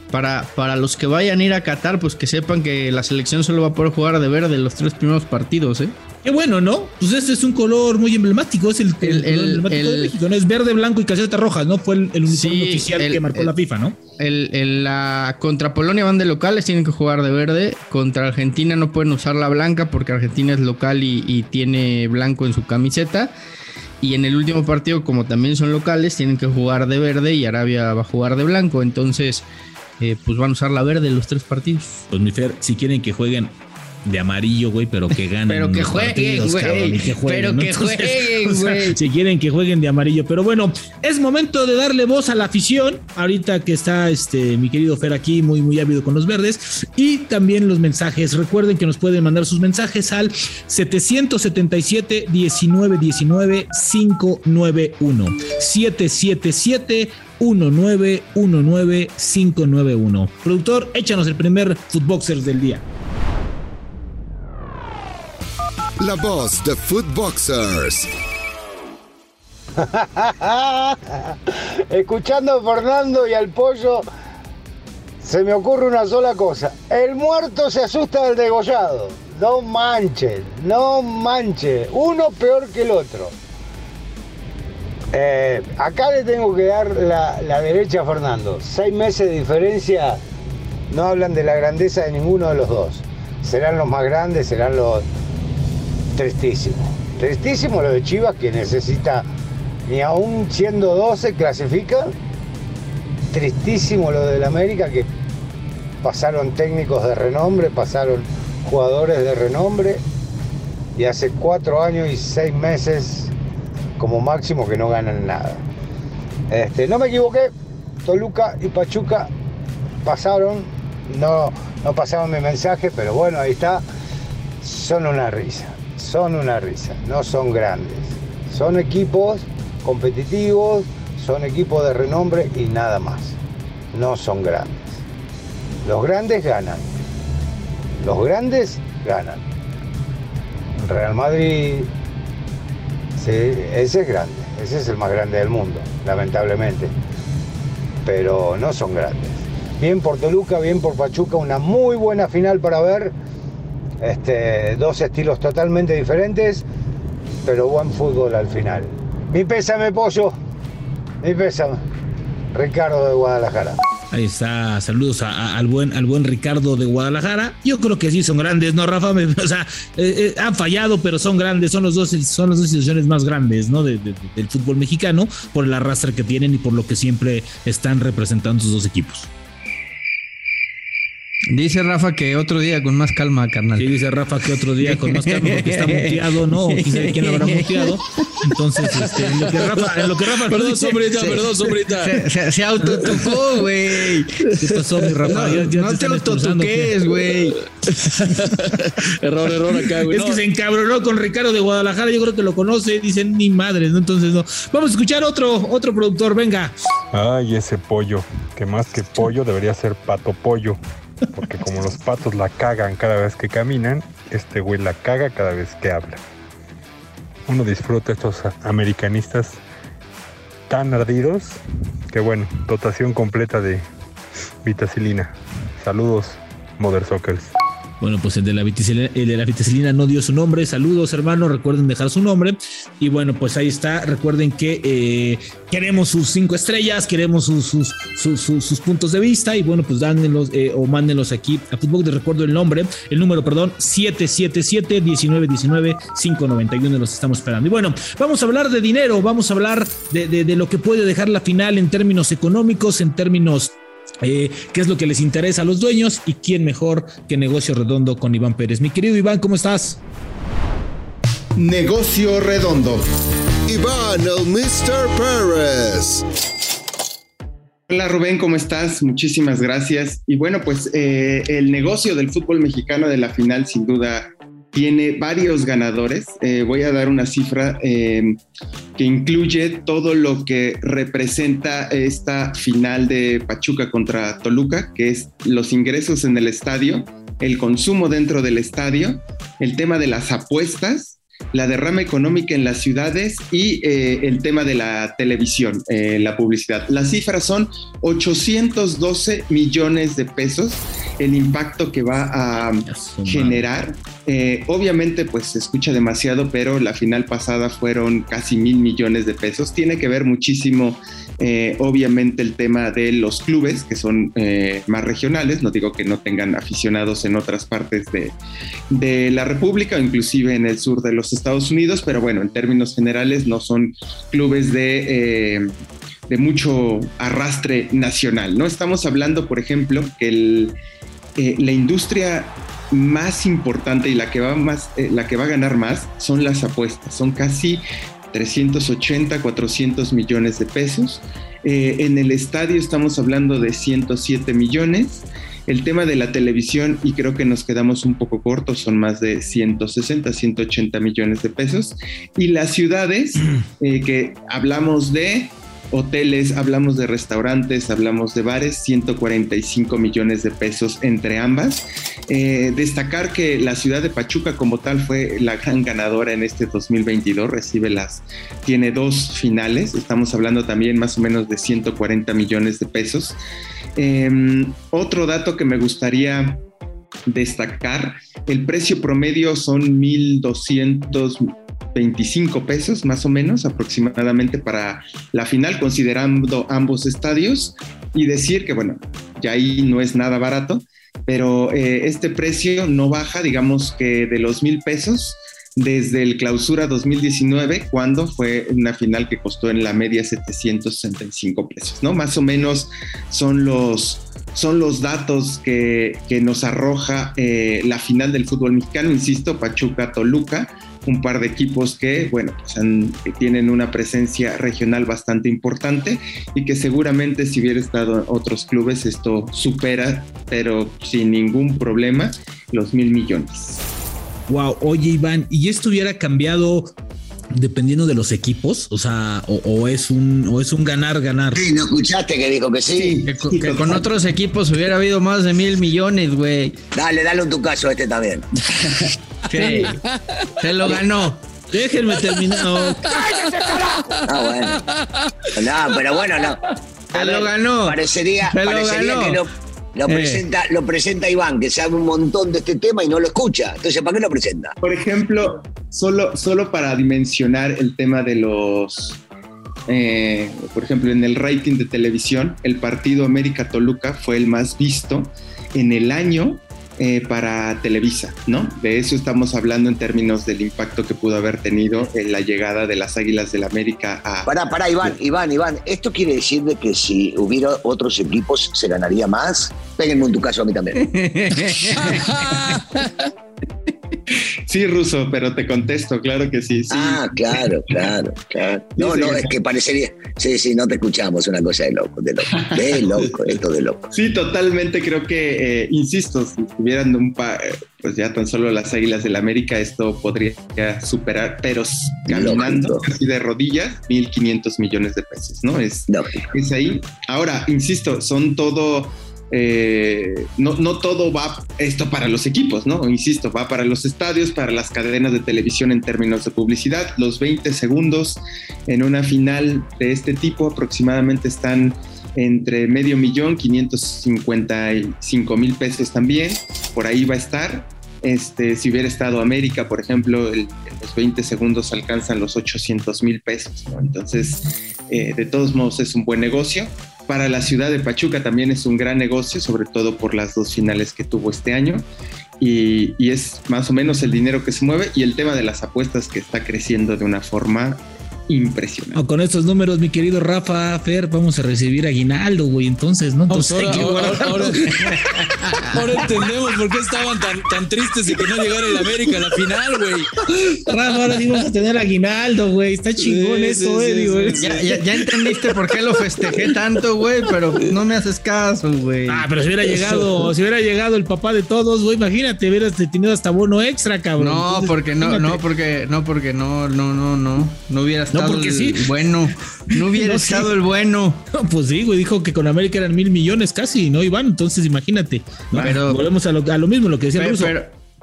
N: para, para los que vayan a ir a Qatar, pues que sepan que la selección solo va a poder jugar de verde los tres primeros partidos, ¿eh?
K: Qué bueno, ¿no? Pues este es un color muy emblemático, es el, el, el color emblemático el, de México, ¿no? Es verde, blanco y casetas rojas, ¿no? Fue el, el uniforme sí, oficial el, que marcó el, la FIFA, ¿no?
N: El, el, la, contra Polonia van de locales, tienen que jugar de verde. Contra Argentina no pueden usar la blanca porque Argentina es local y, y tiene blanco en su camiseta. Y en el último partido, como también son locales, tienen que jugar de verde y Arabia va a jugar de blanco. Entonces, eh, pues van a usar la verde en los tres partidos.
K: Pues mi Fer, si quieren que jueguen de amarillo, güey, pero que ganen.
N: Pero que jueguen, güey. Pero
K: ¿no?
N: que
K: Entonces,
N: jueguen, güey.
K: O sea, si quieren que jueguen de amarillo. Pero bueno, es momento de darle voz a la afición. Ahorita que está este mi querido Fer aquí, muy, muy ávido con los verdes. Y también los mensajes. Recuerden que nos pueden mandar sus mensajes al setecientos setenta y siete, diecinueve diecinueve, quinientos noventa y uno. siete siete siete, uno nueve uno nueve, cinco nueve uno. Productor, échanos el primer Footboxers del día.
U: La voz de Footboxers.
V: Escuchando a Fernando y al Pollo, se me ocurre una sola cosa. El muerto se asusta del degollado. No manches, no manches. Uno peor que el otro. Eh, acá le tengo que dar la, la derecha a Fernando. Seis meses de diferencia no hablan de la grandeza de ninguno de los dos. Serán los más grandes, serán los... Tristísimo, tristísimo lo de Chivas, que necesita, ni aún siendo doce clasifica. Tristísimo lo del América, que pasaron técnicos de renombre, pasaron jugadores de renombre, y hace cuatro años y seis meses como máximo que no ganan nada. Este, no me equivoqué, Toluca y Pachuca pasaron, no, no pasaron mi mensaje, pero bueno, ahí está, son una risa. Son una risa, no son grandes. Son equipos competitivos, son equipos de renombre y nada más. No son grandes. Los grandes ganan. Los grandes ganan. Real Madrid, sí, ese es grande. Ese es el más grande del mundo, lamentablemente. Pero no son grandes. Bien por Toluca, bien por Pachuca, una muy buena final para ver. Este, dos estilos totalmente diferentes, pero buen fútbol al final. Mi pésame, Pollo, mi pésame. Ricardo de Guadalajara.
K: Ahí está, saludos a, a, al buen al buen Ricardo de Guadalajara. Yo creo que sí son grandes, ¿no, Rafa? O sea, eh, eh, han fallado, pero son grandes, son los dos, son las dos instituciones más grandes, ¿no? De, de, del fútbol mexicano, por el arrastre que tienen y por lo que siempre están representando sus dos equipos.
N: Dice Rafa que otro día con más calma, carnal.
K: Sí, dice Rafa que otro día con más calma porque está muteado, ¿no? O quizá quién lo habrá muteado. Entonces, este, en lo que Rafa, en lo que Rafa
M: perdón,
K: dice,
M: sombrita,
K: se,
M: perdón, sombrita.
N: Se, se, se autotocó, güey.
K: ¿Qué pasó, mi Rafa?
N: No,
K: ya, ya
N: no te, te autotoques, güey.
M: error, error acá, güey.
K: Es
M: no.
K: que se encabronó con Ricardo de Guadalajara. Yo creo que lo conoce. Dicen ni madres, ¿no? Entonces, no. Vamos a escuchar otro, otro productor. Venga.
W: Ay, ese pollo. Que más que pollo debería ser pato pollo. Porque como los patos la cagan cada vez que caminan, este güey la caga cada vez que habla. Uno disfruta estos americanistas tan ardidos que bueno, dotación completa de vitacilina. Saludos, Mother Sockers.
K: Bueno, pues el de la vitacilina, el de la vitacilina no dio su nombre. Saludos, hermano. Recuerden dejar su nombre. Y bueno, pues ahí está. Recuerden que eh, queremos sus cinco estrellas, queremos sus, sus, sus, sus, sus puntos de vista. Y bueno, pues dánenlos eh, o mándenlos aquí a Fútbol. Les recuerdo el nombre, el número, perdón, siete siete siete, diecinueve diecinueve, quinientos noventa y uno. Los estamos esperando. Y bueno, vamos a hablar de dinero. Vamos a hablar de, de, de lo que puede dejar la final en términos económicos, en términos Eh, qué es lo que les interesa a los dueños y quién mejor que Negocio Redondo con Iván Pérez. Mi querido Iván, ¿cómo estás?
U: Negocio Redondo. Iván, el mister Pérez.
X: Hola Rubén, ¿cómo estás? Muchísimas gracias. Y bueno, pues eh, el negocio del fútbol mexicano de la final sin duda tiene varios ganadores. Eh, voy a dar una cifra eh, que incluye todo lo que representa esta final de Pachuca contra Toluca, que es los ingresos en el estadio, el consumo dentro del estadio, el tema de las apuestas la derrama económica en las ciudades y eh, el tema de la televisión, eh, la publicidad. Las cifras son ochocientos doce millones de pesos, el impacto que va a generar. Eh, obviamente, pues se escucha demasiado, pero la final pasada fueron casi mil millones de pesos. Tiene que ver muchísimo, eh, obviamente, el tema de los clubes, que son eh, más regionales. No digo que no tengan aficionados en otras partes de, de la República o inclusive en el sur de los Estados Unidos, pero bueno, en términos generales no son clubes de... Eh, de mucho arrastre nacional, ¿no? Estamos hablando, por ejemplo, que el, eh, la industria más importante y la que va más, eh, la que va a ganar más son las apuestas. Son casi trescientos ochenta, cuatrocientos millones de pesos. Eh, en el estadio estamos hablando de ciento siete millones. El tema de la televisión, y creo que nos quedamos un poco cortos, son más de ciento sesenta, ciento ochenta millones de pesos. Y las ciudades, eh, que hablamos de hoteles, hablamos de restaurantes, hablamos de bares, ciento cuarenta y cinco millones de pesos entre ambas. Eh, destacar que la ciudad de Pachuca como tal fue la gran ganadora en este dos mil veintidós, recibe las, tiene dos finales, estamos hablando también más o menos de ciento cuarenta millones de pesos. Eh, otro dato que me gustaría destacar, el precio promedio son mil doscientos veinticinco pesos más o menos aproximadamente para la final, considerando ambos estadios, y decir que bueno, ya ahí no es nada barato, pero eh, este precio no baja, digamos que de los mil pesos desde el Clausura dos mil diecinueve, cuando fue una final que costó en la media setecientos sesenta y cinco pesos, ¿no? Más o menos son los, son los datos que, que nos arroja eh, la final del fútbol mexicano, insisto, Pachuca-Toluca, un par de equipos que, bueno, pues han, que tienen una presencia regional bastante importante y que seguramente si hubiera estado en otros clubes esto supera, pero sin ningún problema, los mil millones.
K: Wow, oye Iván, ¿y esto hubiera cambiado dependiendo de los equipos? O sea, o, o es un o es un ganar, ganar.
L: Sí, ¿no escuchaste que dijo que sí?
N: Que, que, que con otros equipos hubiera habido más de mil millones, güey.
L: Dale, dale en tu caso a este también.
N: Sí, se lo ganó.
K: Déjenme terminar. No.
L: ¡Cállate, carajo! Ah, bueno. No, pero bueno, no.
N: Se lo ganó.
L: Parecería,
N: se lo
L: parecería
N: ganó.
L: que lo, lo,
N: eh.
L: presenta, lo presenta Iván, que sabe un montón de este tema y no lo escucha. Entonces, ¿para qué lo presenta?
X: Por ejemplo, solo, solo para dimensionar el tema de los... Eh, por ejemplo, en el rating de televisión, el partido América-Toluca fue el más visto en el año eh, para Televisa, ¿no? De eso estamos hablando en términos del impacto que pudo haber tenido en la llegada de las Águilas del América a...
L: Pará, pará, Iván, Iván, Iván, ¿esto quiere decir de que si hubiera otros equipos se ganaría más? Péguenme en tu caso a mí también.
X: Sí, Ruso, pero te contesto, claro que sí, sí.
L: Ah, claro, claro, claro. No, no, es que parecería... Sí, sí, no te escuchamos, una cosa de loco, de loco, de loco, esto de loco.
X: Sí, totalmente, creo que, eh, insisto, si tuvieran un par, pues ya tan solo las Águilas del América, esto podría superar, pero caminando casi de rodillas, mil quinientos millones de pesos, ¿no? Es, es ahí. Ahora, insisto, son todo... Eh, no, no todo va esto para los equipos, ¿no? Insisto, va para los estadios, para las cadenas de televisión en términos de publicidad. Los veinte segundos en una final de este tipo aproximadamente están entre medio millón, quinientos cincuenta y cinco mil pesos también, por ahí va a estar. Este, si hubiera estado América, por ejemplo, el, en los veinte segundos alcanzan los ochocientos mil pesos, ¿no? Entonces, eh, de todos modos es un buen negocio. Para la ciudad de Pachuca también es un gran negocio, sobre todo por las dos finales que tuvo este año. Y, y es más o menos el dinero que se mueve y el tema de las apuestas que está creciendo de una forma impresionante.
K: Oh, con estos números, mi querido Rafa, Fer, vamos a recibir aguinaldo, güey. Entonces, ¿no? Entonces,
M: ahora,
K: hay que
M: ahora, ahora, ahora entendemos por qué estaban tan, tan tristes y que no llegara el América a la final, güey.
K: Rafa, ahora sí vamos a tener aguinaldo, güey. Está chingón sí, eso, güey. Sí, sí,
N: sí, ya, ya, ya entendiste por qué lo festejé tanto, güey, pero no me haces caso, güey.
K: Ah, pero si hubiera llegado, si hubiera llegado el papá de todos, güey, imagínate, hubieras tenido hasta bono extra, cabrón.
N: No, Entonces, porque no, imagínate. no, porque no, porque no, no, no, no, no hubiera estado.
K: No, porque
N: el
K: sí.
N: Bueno, no hubiera no, estado sí. el bueno.
K: No, pues sí, güey, dijo que con América eran mil millones casi, ¿no, Iván? Entonces imagínate. ¿no? Pero volvemos a lo, a lo mismo, lo que decía
N: pero,
K: el ruso.
N: Pero,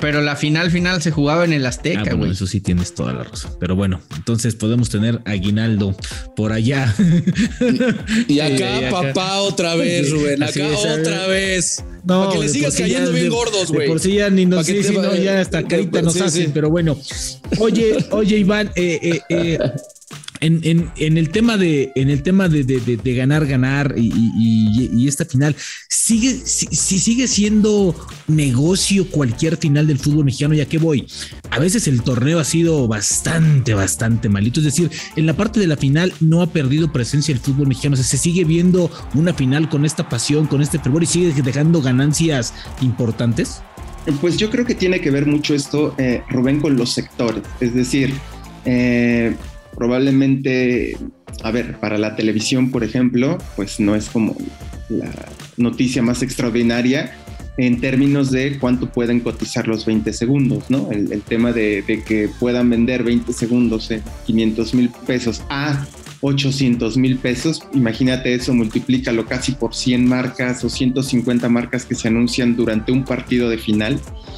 N: pero la final final se jugaba en el Azteca, güey.
K: Ah, bueno, eso sí tienes toda la razón. Pero bueno, entonces podemos tener aguinaldo por allá.
M: Y, y acá, eh, acá, papá, otra vez, Rubén. Acá es, otra vez. No, para que le sigas cayendo bien de, gordos, güey.
K: Por si ya ni nos sí, sí, no, ya hasta carita nos sí, hacen, sí. Pero bueno. Oye, oye, Iván, eh, eh, eh, en, en, en el tema de, en el tema de, de, de, de ganar, ganar y, y, y esta final, sigue, si, si sigue siendo negocio cualquier final del fútbol mexicano, ya que voy. A veces el torneo ha sido bastante, bastante malito. Es decir, en la parte de la final no ha perdido presencia el fútbol mexicano. O sea, se sigue viendo una final con esta pasión, con este fervor y sigue dejando ganancias importantes.
X: Pues yo creo que tiene que ver mucho esto, eh, Rubén, con los sectores. Es decir, eh, probablemente, a ver, para la televisión, por ejemplo, pues no es como la noticia más extraordinaria en términos de cuánto pueden cotizar los veinte segundos, ¿no? El, el tema de, de que puedan vender veinte segundos en quinientos mil pesos a ochocientos mil pesos, imagínate eso, multiplícalo casi por cien marcas o ciento cincuenta marcas que se anuncian durante un partido de final,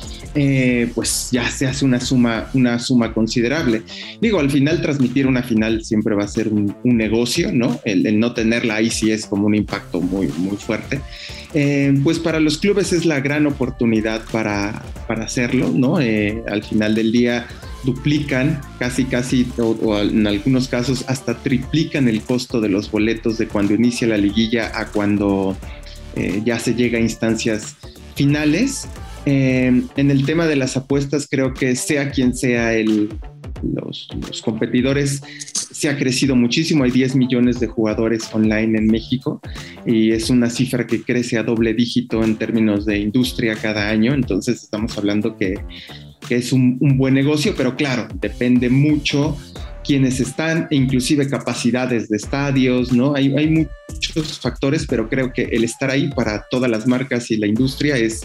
X: eh, pues ya se hace una suma, una suma considerable. Digo, al final transmitir una final siempre va a ser un, un negocio, ¿no? El, el no tenerla ahí sí es como un impacto muy, muy fuerte. Eh, pues para los clubes es la gran oportunidad para, para hacerlo, ¿no? Eh, al final del día duplican, casi casi, o, o en algunos casos hasta triplican el costo de los boletos de cuando inicia la liguilla a cuando eh, ya se llega a instancias finales. Eh, en el tema de las apuestas, creo que sea quien sea el, los, los competidores, se ha crecido muchísimo. Hay diez millones de jugadores online en México y es una cifra que crece a doble dígito en términos de industria cada año. Entonces estamos hablando que que es un, un buen negocio, pero claro, depende mucho quiénes están, e inclusive capacidades de estadios, ¿no? Hay, hay muchos factores, pero creo que el estar ahí para todas las marcas y la industria es,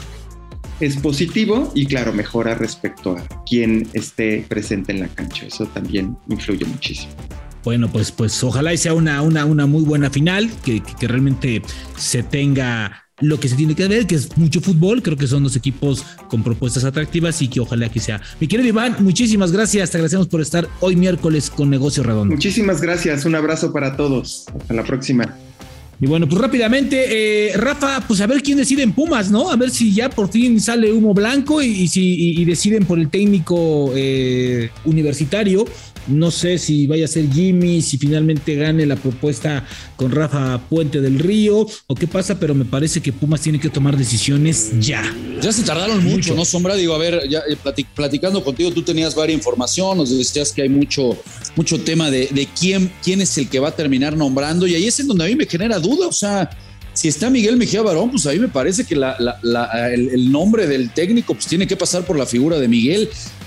X: es positivo y claro, mejora respecto a quién esté presente en la cancha. Eso también influye muchísimo.
K: Bueno, pues, pues ojalá y sea una, una, una muy buena final, que, que, que realmente se tenga lo que se tiene que ver, que es mucho fútbol. Creo que son dos equipos con propuestas atractivas y que ojalá que sea. Mi querido Iván, muchísimas gracias. Te agradecemos por estar hoy miércoles con Negocio Redondo.
X: Muchísimas gracias. Un abrazo para todos. Hasta la próxima.
K: Y bueno, pues rápidamente, eh, Rafa, pues a ver quién decide en Pumas, ¿no? A ver si ya por fin sale humo blanco y, y si y, y deciden por el técnico eh, universitario. No sé si vaya a ser Jimmy, si finalmente gane la propuesta con Rafa Puente del Río o qué pasa, pero me parece que Pumas tiene que tomar decisiones ya.
M: Ya se tardaron mucho, mucho. ¿no, Sombra? Digo, a ver, ya platic, platicando contigo, tú tenías varias información, nos decías que hay mucho, mucho tema de, de quién, quién es el que va a terminar nombrando, y ahí es en donde a mí me genera duda. O sea, si está Miguel Mejía Barón, pues a mí me parece que la, la, la, el, el nombre del técnico pues tiene que pasar por la figura de Miguel.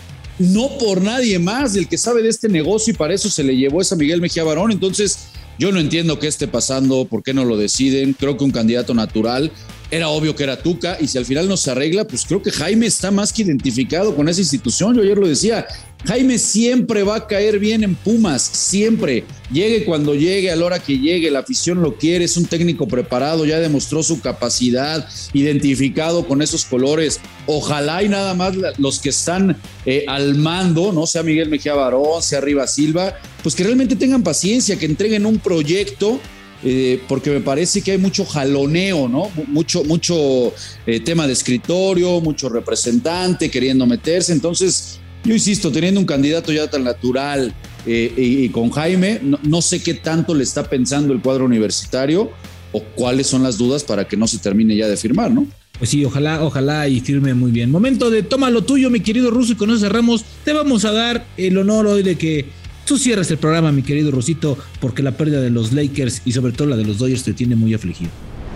M: No por nadie más, el que sabe de este negocio, y para eso se le llevó esa Miguel Mejía Barón. Entonces yo no entiendo qué esté pasando, por qué no lo deciden. Creo que un candidato natural, era obvio que era Tuca, y si al final no se arregla, pues creo que Jaime está más que identificado con esa institución. Yo ayer lo decía, Jaime siempre va a caer bien en Pumas, siempre. Llegue cuando llegue, a la hora que llegue, la afición lo quiere, es un técnico preparado, ya demostró su capacidad, identificado con esos colores. Ojalá y nada más los que están eh, al mando, no sea Miguel Mejía Barón, sea Rivas Silva, pues que realmente tengan paciencia, que entreguen un proyecto. Eh, porque me parece que hay mucho jaloneo, ¿no? Mucho, mucho eh, tema de escritorio, mucho representante queriendo meterse. Entonces, yo insisto, teniendo un candidato ya tan natural eh, y, y con Jaime, no, no sé qué tanto le está pensando el cuadro universitario o cuáles son las dudas para que no se termine ya de firmar, ¿no?
K: Pues sí, ojalá, ojalá y firme muy bien. Momento de toma lo tuyo, mi querido Ruso, y con eso cerramos. Te vamos a dar el honor hoy de que tú cierres el programa, mi querido Rosito, porque la pérdida de los Lakers y sobre todo la de los Dodgers te tiene muy afligido.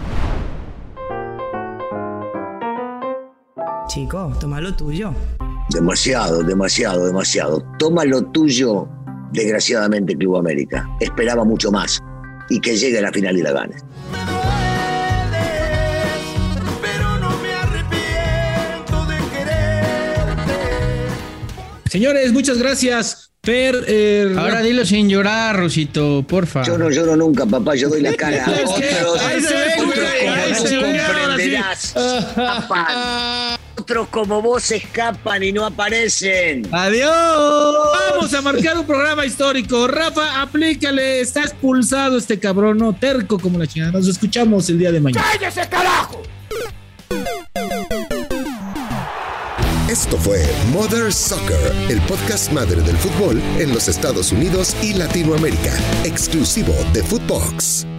F: Chico, toma lo tuyo.
L: Demasiado, demasiado, demasiado. Toma lo tuyo, desgraciadamente, Club América. Esperaba mucho más. Y que llegue a la final y la gane.
K: Señores, muchas gracias. Fer, eh,
N: ahora dilo sin llorar, Rosito, porfa.
L: Yo no lloro nunca, papá, yo doy la cara.
K: Otros,
L: ahí se ve,
K: otros,
L: ahí
K: se ve,
L: comprenderás. Papá. Otros como vos escapan y no aparecen.
K: ¡Adiós! Vamos a marcar un programa histórico. Rafa, aplícale. Está expulsado este cabrón, no terco como la chingada. Nos escuchamos el día de mañana.
G: ¡Cállese, carajo!
U: Esto fue Mother Soccer, el podcast madre del fútbol en los Estados Unidos y Latinoamérica, exclusivo de Footbox.